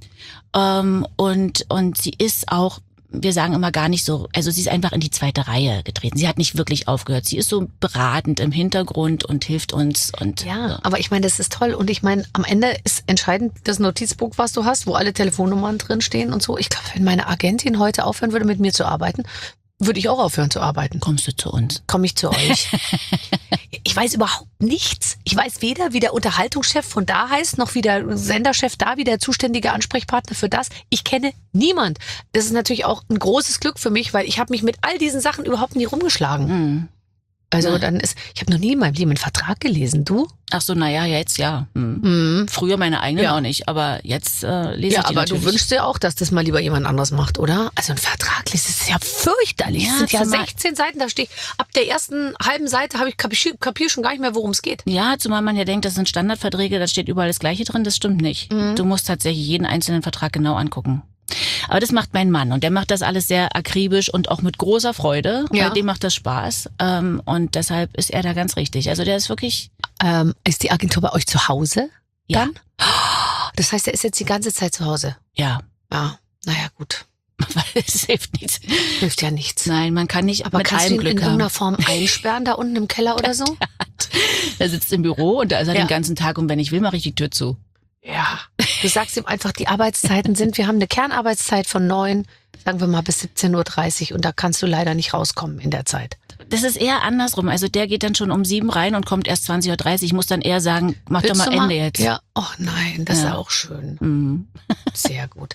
Und sie ist auch, wir sagen immer gar nicht so, also sie ist einfach in die 2. Reihe getreten. Sie hat nicht wirklich aufgehört. Sie ist so beratend im Hintergrund und hilft uns. Und Ja, so. aber ich meine, das ist toll. Und ich meine, am Ende ist entscheidend das Notizbuch, was du hast, wo alle Telefonnummern drinstehen und so. Ich glaube, wenn meine Agentin heute aufhören würde, mit mir zu arbeiten, würde ich auch aufhören zu arbeiten. Kommst du zu uns? Komme ich zu euch. Ich weiß überhaupt nichts. Ich weiß weder, wie der Unterhaltungschef von da heißt, noch wie der Senderchef da, wie der zuständige Ansprechpartner für das. Ich kenne niemand. Das ist natürlich auch ein großes Glück für mich, weil ich habe mich mit all diesen Sachen überhaupt nie rumgeschlagen. Also ich habe noch nie in meinem Leben einen Vertrag gelesen. Du? Ach so, naja, jetzt ja. Früher meine eigenen auch nicht, aber jetzt lese ich die Ja, aber natürlich. du wünschst dir auch, dass das mal lieber jemand anderes macht, oder? Also ein Vertrag lesen, das ist ja fürchterlich. Ja, Es sind ja zumal- 16 Seiten, da steht, ab der ersten halben Seite habe ich kapier schon gar nicht mehr, worum es geht. Ja, zumal man ja denkt, das sind Standardverträge, da steht überall das Gleiche drin, das stimmt nicht. Du musst tatsächlich jeden einzelnen Vertrag genau angucken. Aber das macht mein Mann und der macht das alles sehr akribisch und auch mit großer Freude. Ja. Dem macht das Spaß und deshalb ist er da ganz richtig. Also der ist wirklich, Ist die Agentur bei euch zu Hause? ja, Dann? Das heißt, er ist jetzt die ganze Zeit zu Hause. ja, Ja, naja, gut. weil es hilft nichts. Hilft ja nichts. Nein, man kann nicht Aber mit kannst du allem ihn in Glück haben. irgendeiner Form einsperren, da unten im Keller oder so? Er sitzt im Büro und da ist er Ja. den ganzen Tag und wenn ich will, mache ich die Tür zu. Ja. Du sagst ihm einfach, die Arbeitszeiten sind, wir haben eine Kernarbeitszeit von 9, sagen wir mal bis 17:30 Uhr und da kannst du leider nicht rauskommen in der Zeit. Das ist eher andersrum. Also der geht dann schon um 7 rein und kommt erst 20:30 Uhr. Ich muss dann eher sagen, mach Willst doch mal du Ende jetzt. Ja, oh nein, das ist Ja. auch schön. Mhm. Sehr gut.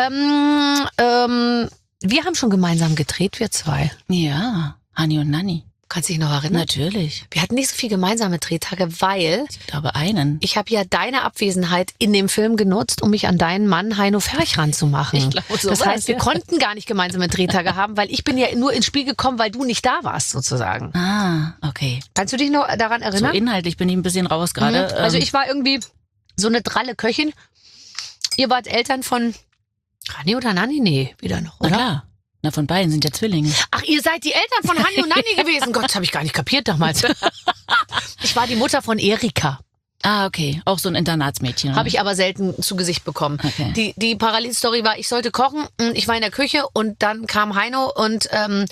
Wir haben schon gemeinsam gedreht, wir 2. Ja, Hani und Nanni. Kannst dich noch erinnern? Natürlich. Wir hatten nicht so viel gemeinsame Drehtage, weil Ich glaube einen. ich habe ja deine Abwesenheit in dem Film genutzt, um mich an deinen Mann Heino Ferch ranzumachen. Ich glaube, so das war's, heißt, wir ja. konnten gar nicht gemeinsame Drehtage haben, weil ich bin ja nur ins Spiel gekommen, weil du nicht da warst, sozusagen. Ah, okay. Kannst du dich noch daran So erinnern? inhaltlich bin ich ein bisschen raus gerade. Mhm. Also ich war irgendwie so eine dralle Köchin. Ihr wart Eltern von Hani oder Nanni? Nee, wieder noch, Na oder? klar. Na, von beiden sind ja Zwillinge. Ach, ihr seid die Eltern von Hani und Nanni gewesen. Gott, das habe ich gar nicht kapiert damals. Ich war die Mutter von Erika. Ah, okay. Auch so ein Internatsmädchen. Oder? Habe ich aber selten zu Gesicht bekommen. Okay. Die Parallelstory war, ich sollte kochen, ich war in der Küche und dann kam Heino und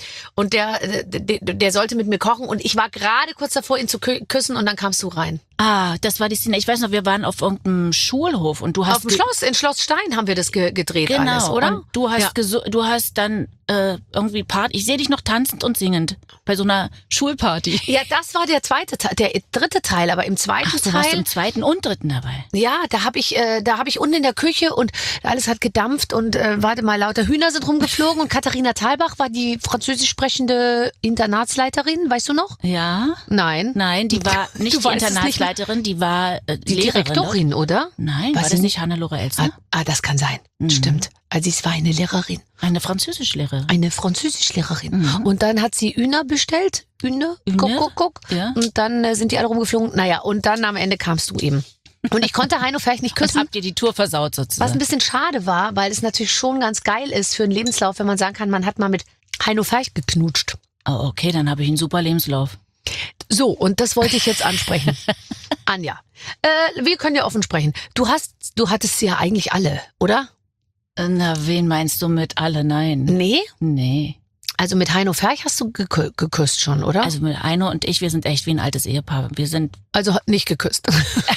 der sollte mit mir kochen und ich war gerade kurz davor, ihn zu küssen und dann kamst du rein. Ah, das war die Szene. Ich weiß noch, wir waren auf irgendeinem Schulhof und du hast... Auf dem Schloss, in Schloss Stein haben wir das gedreht alles, oder? Und du hast du hast dann irgendwie Party. Ich sehe dich noch tanzend und singend bei so einer Schulparty. Ja, das war der dritte Teil, aber im zweiten Ach, du warst Teil... im zweiten und dritten dabei. Ja, da hab ich unten in der Küche und alles hat gedampft und warte mal, lauter Hühner sind rumgeflogen und Katharina Thalbach war die französisch sprechende Internatsleiterin, weißt du noch? Ja? Nein. Nein, die war nicht Du die weißt es nicht. Internatsleiterin, die war Die Lehrerin. Direktorin, oder? Nein, Weiß war ich das nicht Hannelore Elster? Das kann sein. Mhm. Stimmt. Also es war eine Lehrerin, Eine Französischlehrerin. eine Französischlehrerin. Mhm. Und dann hat sie Üna bestellt. Üne? Guck. Ja. Und dann sind die alle rumgeflogen. Naja, und dann am Ende kamst du eben. Und ich konnte Heino vielleicht nicht Und küssen. habt ihr die Tour versaut Was sozusagen? ein bisschen schade war, weil es natürlich schon ganz geil ist für einen Lebenslauf, wenn man sagen kann, man hat mal mit Heino Ferch geknutscht. Oh, okay, dann habe ich einen super Lebenslauf. So, und das wollte ich jetzt ansprechen. Anja, wir können ja offen sprechen. Du hattest sie ja eigentlich alle, oder? Na, wen meinst du mit alle? Nein. Nee? Nee. Also mit Heino Ferch hast du geküsst schon, oder? Also mit Heino und ich, wir sind echt wie ein altes Ehepaar. Wir sind Also nicht geküsst.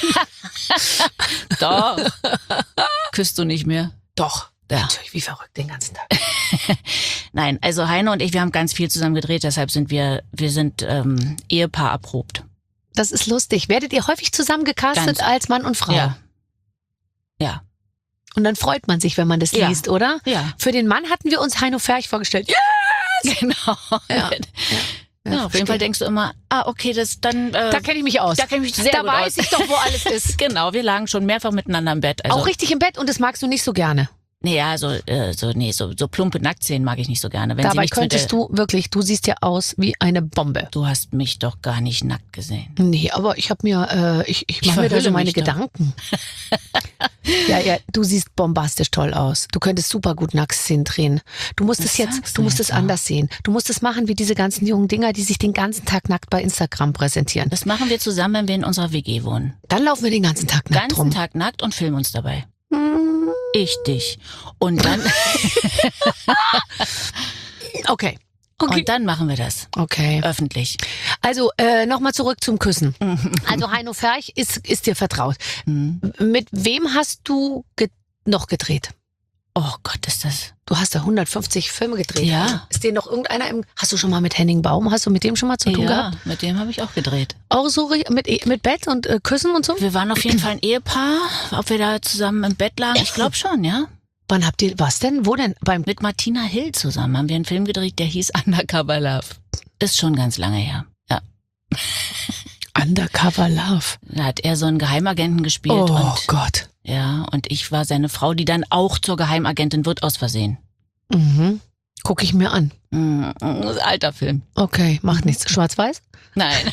doch. Küsst du nicht mehr? Doch. Ja. Natürlich, wie verrückt den ganzen Tag. Nein, also Heino und ich, wir haben ganz viel zusammen gedreht, deshalb sind wir sind Ehepaar erprobt. Das ist lustig. Werdet ihr häufig zusammen gecastet Ganz. als Mann und Frau? Ja. Ja. Und dann freut man sich, wenn man das Ja. liest, oder? Ja. Für den Mann hatten wir uns Heino Ferch vorgestellt. Ja, Genau. Ja. Ja, auf jeden Fall denkst du immer, okay, das dann. da kenne ich mich aus. Da kenn ich mich sehr da gut weiß aus. ich doch, wo alles ist. Genau, wir lagen schon mehrfach miteinander im Bett. Also, Auch richtig im Bett und das magst du nicht so gerne. Naja, so plumpe Nacktszenen mag ich nicht so gerne. Wenn sie Dabei nichts mit könntest du wirklich, du siehst ja aus wie eine Bombe. Du hast mich doch gar nicht nackt gesehen. Nee, aber ich habe mir, ich mache mir da so verhülle meine mich doch. Gedanken. Ja, du siehst bombastisch toll aus. Du könntest super gut Nacktszenen drehen. Du musst Was es jetzt, sagst du du musst jetzt es anders sehen. Du musst es machen wie diese ganzen jungen Dinger, die sich den ganzen Tag nackt bei Instagram präsentieren. Das machen wir zusammen, wenn wir in unserer WG wohnen. Dann laufen wir den ganzen Tag nackt Ganzen rum. Tag nackt und filmen uns dabei. Hm, Ich dich. Und dann, Okay. und dann machen wir das. Okay. Öffentlich. Also nochmal zurück zum Küssen. Also Heino Ferch ist dir vertraut. Mhm. Mit wem hast du noch gedreht? Oh Gott, ist das. Du hast da 150 Filme gedreht. Ja. Ist dir noch irgendeiner Hast du schon mal mit Henning Baum, hast du mit dem schon mal zu tun Ja, gehabt? mit dem habe ich auch gedreht. Auch so mit Bett und Küssen und so? Wir waren auf jeden Fall ein Ehepaar. Ob wir da zusammen im Bett lagen? Ich glaube schon, ja. Wann habt ihr, was denn? Wo denn? Mit Martina Hill zusammen haben wir einen Film gedreht, der hieß Undercover Love. Ist schon ganz lange her. Ja. Undercover Love. Da hat er so einen Geheimagenten gespielt. Oh und, Gott. ja, und ich war seine Frau, die dann auch zur Geheimagentin wird aus Versehen. Mhm. Guck ich mir an. Alter Film. Okay, macht nichts. Schwarz-Weiß? Nein.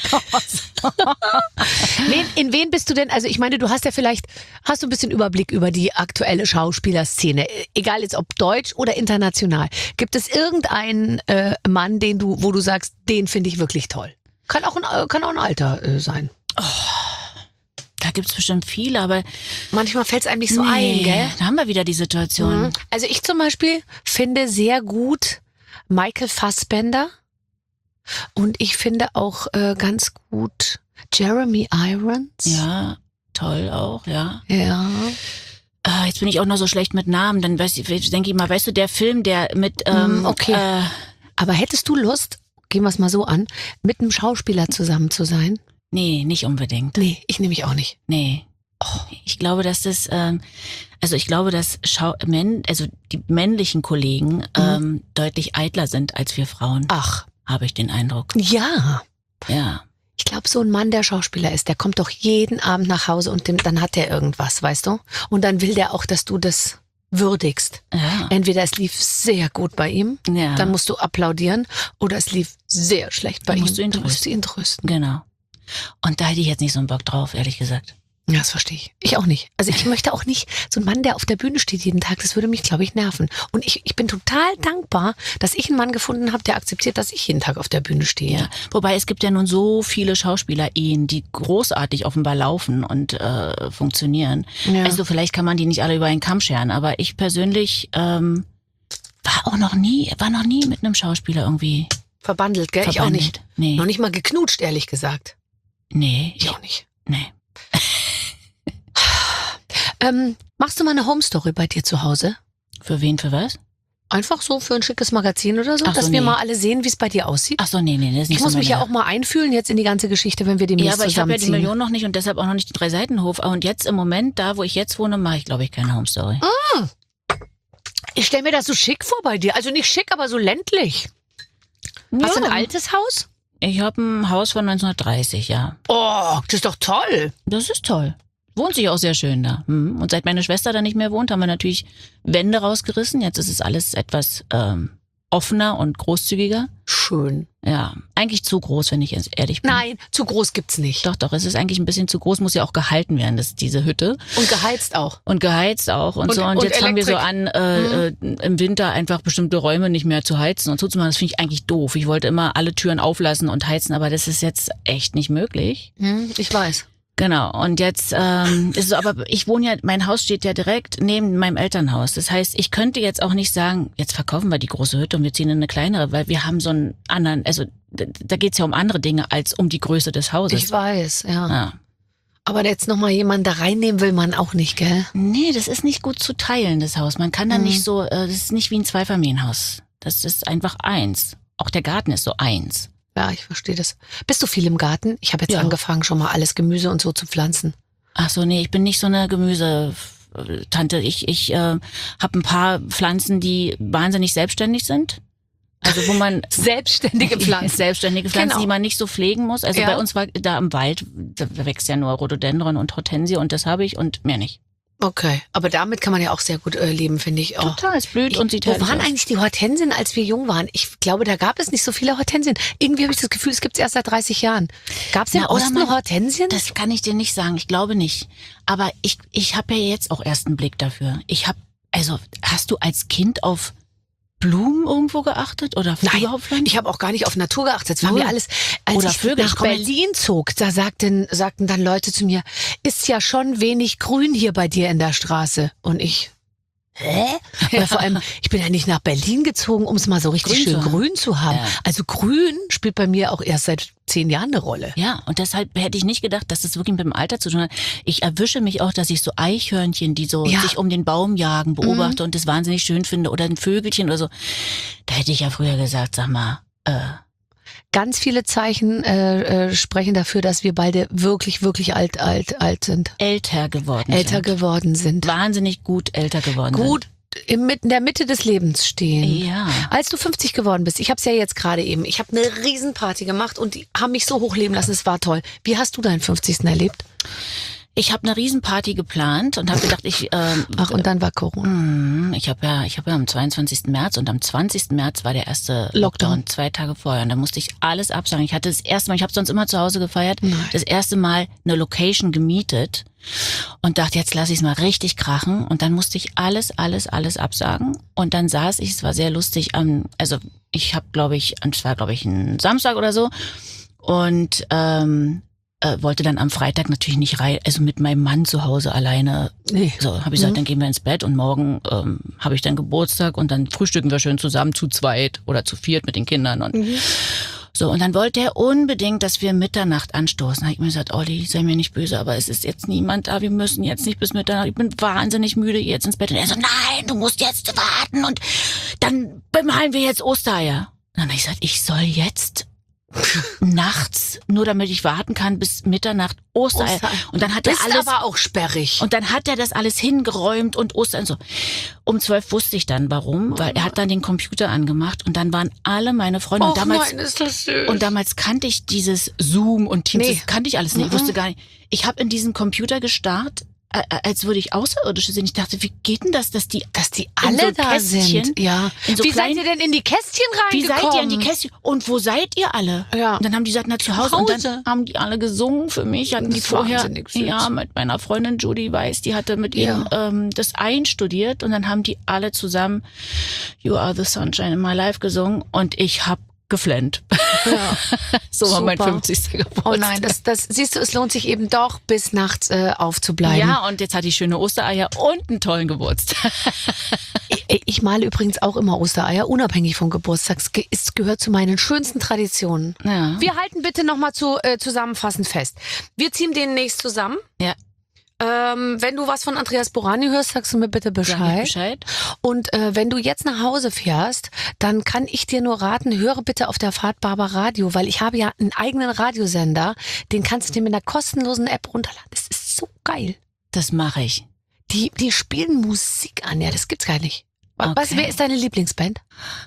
In wen bist du denn? Also ich meine, du hast ja vielleicht, hast du ein bisschen Überblick über die aktuelle Schauspielerszene, egal jetzt ob deutsch oder international. Gibt es irgendeinen Mann, wo du sagst, den finde ich wirklich toll? Kann auch ein Alter sein. Da gibt's bestimmt viele, aber Manchmal fällt es einem nicht so ein, gell? Da haben wir wieder die Situation. Also ich zum Beispiel finde sehr gut Michael Fassbender und ich finde auch ganz gut Jeremy Irons. Ja, toll auch, ja. Ja. Jetzt bin ich auch noch so schlecht mit Namen, dann denke ich mal, weißt du, der Film, der mit okay. Aber hättest du Lust, gehen wir es mal so an, mit einem Schauspieler zusammen zu sein? nee, nicht unbedingt. Nee, ich nehme mich auch nicht. Nee. Ich glaube, dass das, ich glaube, dass die männlichen Kollegen deutlich eitler sind als wir Frauen. Ach. Habe ich den Eindruck. Ja. Ja. Ich glaube, so ein Mann, der Schauspieler ist, der kommt doch jeden Abend nach Hause und dann hat der irgendwas, weißt du? Und dann will der auch, dass du das würdigst. Ja. Entweder es lief sehr gut bei ihm, Ja. dann musst du applaudieren, oder es lief sehr schlecht bei Dann ihm. musst du ihn Dann musst du ihn trösten. Genau. Und da hätte ich jetzt nicht so einen Bock drauf, ehrlich gesagt. Ja, das verstehe ich. Ich auch nicht. Also ich möchte auch nicht so ein Mann, der auf der Bühne steht jeden Tag, das würde mich, glaube ich, nerven. Und ich bin total dankbar, dass ich einen Mann gefunden habe, der akzeptiert, dass ich jeden Tag auf der Bühne stehe. Ja. Wobei es gibt ja nun so viele Schauspieler-Ehen, die großartig offenbar laufen und funktionieren. Ja. Also vielleicht kann man die nicht alle über einen Kamm scheren, aber ich persönlich war noch nie mit einem Schauspieler irgendwie Verbandelt, gell? Ich auch nicht. Nee. Noch nicht mal geknutscht, ehrlich gesagt. Nee. Ich auch nicht. Nee. Machst du mal eine Home-Story bei dir zu Hause? Für wen, für was? Einfach so für ein schickes Magazin oder so, Ach so, dass wir nee. mal alle sehen, wie es bei dir aussieht? Ach so, nee, das ist nicht Ich muss so mich ja auch mal einfühlen jetzt in die ganze Geschichte, wenn wir demnächst Ja, aber ich habe ja die zusammenziehen. Million noch nicht und deshalb auch noch nicht den 3-Seiten-Hof. Und jetzt im Moment, da wo ich jetzt wohne, mache ich, glaube ich, keine Home-Story. Ich stelle mir das so schick vor bei dir. Also nicht schick, aber so ländlich. Hast du ein altes Haus? Ich habe ein Haus von 1930, ja. Oh, das ist doch toll. Das ist toll. Wohnt sich auch sehr schön da. Und seit meine Schwester da nicht mehr wohnt, haben wir natürlich Wände rausgerissen. Jetzt ist es alles etwas offener und großzügiger. Schön. Ja, eigentlich zu groß, wenn ich ehrlich bin. Nein, zu groß gibt's nicht. Doch, es ist eigentlich ein bisschen zu groß, muss ja auch gehalten werden, diese Hütte. Und geheizt auch. Und geheizt auch und so. Und jetzt fangen wir so an, im Winter einfach bestimmte Räume nicht mehr zu heizen und zuzumachen. Das finde ich eigentlich doof. Ich wollte immer alle Türen auflassen und heizen, aber das ist jetzt echt nicht möglich. Ich weiß. Genau. Und jetzt ist es so, aber ich wohne ja, mein Haus steht ja direkt neben meinem Elternhaus. Das heißt, ich könnte jetzt auch nicht sagen, jetzt verkaufen wir die große Hütte und wir ziehen in eine kleinere, weil wir haben so einen anderen, also da geht's ja um andere Dinge als um die Größe des Hauses. Ich weiß, ja. Ja. Aber jetzt nochmal jemanden da reinnehmen will man auch nicht, gell? Nee, das ist nicht gut zu teilen, das Haus. Man kann da nicht so, das ist nicht wie ein Zweifamilienhaus. Das ist einfach eins. Auch der Garten ist so eins. Ja, ich verstehe das. Bist du viel im Garten? Ich habe jetzt Ja. angefangen, schon mal alles Gemüse und so zu pflanzen. Ach so, nee, ich bin nicht so eine Gemüsetante. Ich habe ein paar Pflanzen, die wahnsinnig selbstständig sind. Also wo man Selbstständige Pflanzen. selbstständige Pflanzen, Genau. die man nicht so pflegen muss. Also Ja. bei uns war da im Wald, da wächst ja nur Rhododendron und Hortensie und das habe ich und mehr nicht. Okay, aber damit kann man ja auch sehr gut leben, finde ich auch. Total, es blüht und sieht Wo herrlich waren aus. eigentlich die Hortensien, als wir jung waren? Ich glaube, da gab es nicht so viele Hortensien. Irgendwie habe ich das Gefühl, es gibt es erst seit 30 Jahren. Gab es im Na, oder Osten man- Hortensien? Das kann ich dir nicht sagen, ich glaube nicht. Aber ich habe ja jetzt auch erst einen Blick dafür. Also hast du als Kind auf Blumen irgendwo geachtet oder Nein, überhaupt Pflanzen? ich habe auch gar nicht auf Natur geachtet. Das war Null. mir alles, als Oder ich Vögel. nach Ich komm jetzt- Berlin zog, da sagten dann Leute zu mir, ist ja schon wenig Grün hier bei dir in der Straße. Und ich, hä? Weil vor allem, ich bin ja nicht nach Berlin gezogen, um es mal so richtig Grün schön zu haben. grün zu haben. Ja. Also Grün spielt bei mir auch erst seit 10 Jahren eine Rolle. Ja, und deshalb hätte ich nicht gedacht, dass das wirklich mit dem Alter zu tun hat. Ich erwische mich auch, dass ich so Eichhörnchen, die so Ja. sich um den Baum jagen, beobachte und das wahnsinnig schön finde. Oder ein Vögelchen oder so. Da hätte ich ja früher gesagt, sag mal, Ganz viele Zeichen sprechen dafür, dass wir beide wirklich, wirklich alt sind. älter geworden Älter sind. geworden sind. Wahnsinnig gut älter geworden Gut in der Mitte des Lebens stehen. sind. Ja. Als du 50 geworden bist, ich habe es ja jetzt gerade eben, ich habe eine Riesenparty gemacht und die haben mich so hochleben lassen, es war toll. Wie hast du deinen 50. erlebt? Ich habe eine Riesenparty geplant und habe gedacht, Ach, und dann war Corona. ich habe ja am 22. März und am 20. März war der erste Lockdown. Lockdown, 2 Tage vorher. Und da musste ich alles absagen. Ich hatte das erste Mal, ich habe sonst immer zu Hause gefeiert, Nein. das erste Mal eine Location gemietet und dachte, jetzt lasse ich es mal richtig krachen. Und dann musste ich alles absagen. Und dann saß ich, es war sehr lustig, also ich habe, es war ein Samstag oder so und wollte dann am Freitag natürlich nicht rein, also mit meinem Mann zu Hause alleine. Nee. So, habe ich gesagt, dann gehen wir ins Bett und morgen habe ich dann Geburtstag und dann frühstücken wir schön zusammen zu zweit oder zu viert mit den Kindern. Und so, und dann wollte er unbedingt, dass wir Mitternacht anstoßen. Da habe ich mir gesagt, Olli, sei mir nicht böse, aber es ist jetzt niemand da, wir müssen jetzt nicht bis Mitternacht, ich bin wahnsinnig müde, jetzt ins Bett. Und er so, nein, du musst jetzt warten und dann bemalen wir jetzt Ostereier. Dann habe ich gesagt, ich soll jetzt nachts, nur damit ich warten kann, bis Mitternacht Ostereier. Und dann hat er Bist alles, aber auch sperrig. und dann hat er das alles hingeräumt und Ostern so. Um 12 wusste ich dann warum, weil er hat dann den Computer angemacht und dann waren alle meine Freunde. Und damals, ist das süß. und damals kannte ich dieses Zoom und Teams, Nee. das kannte ich alles nicht. Ich wusste gar nicht. Ich habe in diesen Computer gestarrt, als würde ich Außerirdische sehen. Ich dachte, wie geht denn das, dass die alle so da Kästchen, sind? Ja. in so Wie kleinen- seid ihr denn in die Kästchen Wie reingekommen? seid ihr in die Kästchen? Und wo seid ihr alle? Ja. Und dann haben die gesagt, na zu Hause. Und dann haben die alle gesungen für mich. Hatten Das die ist vorher, wahnsinnig süß. ja, mit meiner Freundin Judy Weiss, die hatte mit ihm das einstudiert. Und dann haben die alle zusammen You Are the Sunshine in My Life gesungen. Und ich habe geflennt. Ja. So war mein Super. 50. Geburtstag. Oh nein, das siehst du, es lohnt sich eben doch, bis nachts aufzubleiben. Ja, und jetzt hatte ich schöne Ostereier und einen tollen Geburtstag. Ich male übrigens auch immer Ostereier, unabhängig vom Geburtstag. Es gehört zu meinen schönsten Traditionen. Ja. Wir halten bitte nochmal zusammenfassend fest. Wir ziehen demnächst zusammen. Ja. Wenn du was von Andreas Borani hörst, sagst du mir bitte Sag ich Bescheid. Und wenn du jetzt nach Hause fährst, dann kann ich dir nur raten, höre bitte auf der Fahrt Barbaradio, weil ich habe ja einen eigenen Radiosender, den kannst du dir mit einer kostenlosen App runterladen. Das ist so geil. Das mache ich. Die spielen Musik an, ja, das gibt's gar nicht. Okay. Weißt du, wer ist deine Lieblingsband?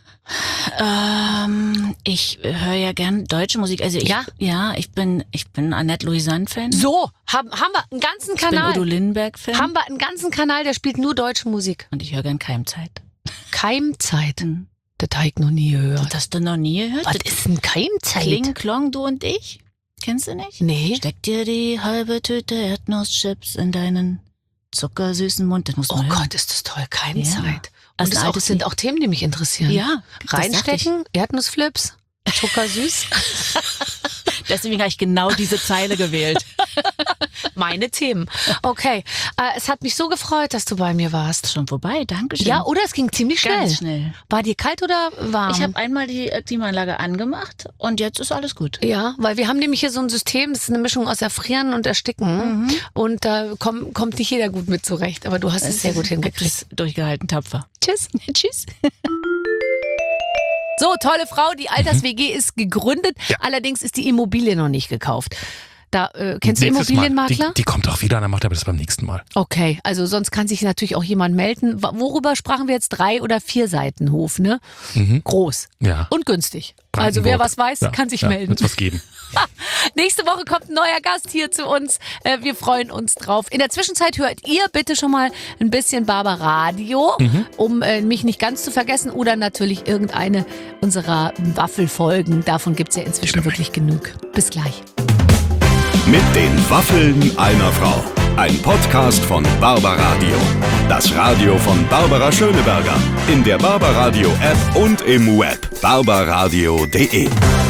Ich höre ja gern deutsche Musik. Also ich bin Annette Louisanne-Fan. So, haben wir einen ganzen Ich bin Kanal. Udo Lindenberg-Fan. Haben wir einen ganzen Kanal, der spielt nur deutsche Musik. Und ich höre gern Keimzeit. Keimzeit. Das habe ich noch nie gehört. Das hast du noch nie gehört? Was ist denn Keimzeit? Kling, Klong, du und ich? Kennst du nicht? Nee. Steck dir die halbe Tüte Erdnusschips in deinen zuckersüßen Mund. Das muss man Oh hören. Gott, ist das toll. Keimzeit. Ja. Und Das ist das sind auch Themen, die mich interessieren. Ja, das dachte Reinstecken, Erdnussflips, Zuckersüß. Deswegen habe ich genau diese Zeile gewählt. Meine Themen. Okay, es hat mich so gefreut, dass du bei mir warst. Schon vorbei, danke schön. Ja, oder es ging ziemlich schnell. Ganz schnell. War dir kalt oder warm? Ich habe einmal die Klimaanlage angemacht und jetzt ist alles gut. Ja, weil wir haben nämlich hier so ein System, das ist eine Mischung aus Erfrieren und Ersticken. Und da kommt nicht jeder gut mit zurecht. Aber du hast es sehr gut hingekriegt. Durchgehalten, tapfer. Tschüss. Tschüss. So, tolle Frau, die Alters-WG ist gegründet. Ja. Allerdings ist die Immobilie noch nicht gekauft. Da kennst du Nächstes Mal. Immobilienmakler? Die kommt auch wieder, dann macht er das beim nächsten Mal. Okay, also sonst kann sich natürlich auch jemand melden. Worüber sprachen wir jetzt? 3 oder 4 Seiten Hof, ne? Groß Ja. und günstig. Also wer was weiß, kann sich melden. Wird's was geben. Nächste Woche kommt ein neuer Gast hier zu uns. Wir freuen uns drauf. In der Zwischenzeit hört ihr bitte schon mal ein bisschen Barbaradio, um mich nicht ganz zu vergessen. Oder natürlich irgendeine unserer Waffelfolgen. Davon gibt's ja inzwischen wirklich genug. Bis gleich. Mit den Waffeln einer Frau. Ein Podcast von Barbaradio. Das Radio von Barbara Schöneberger. In der Barbaradio App und im Web. barbaradio.de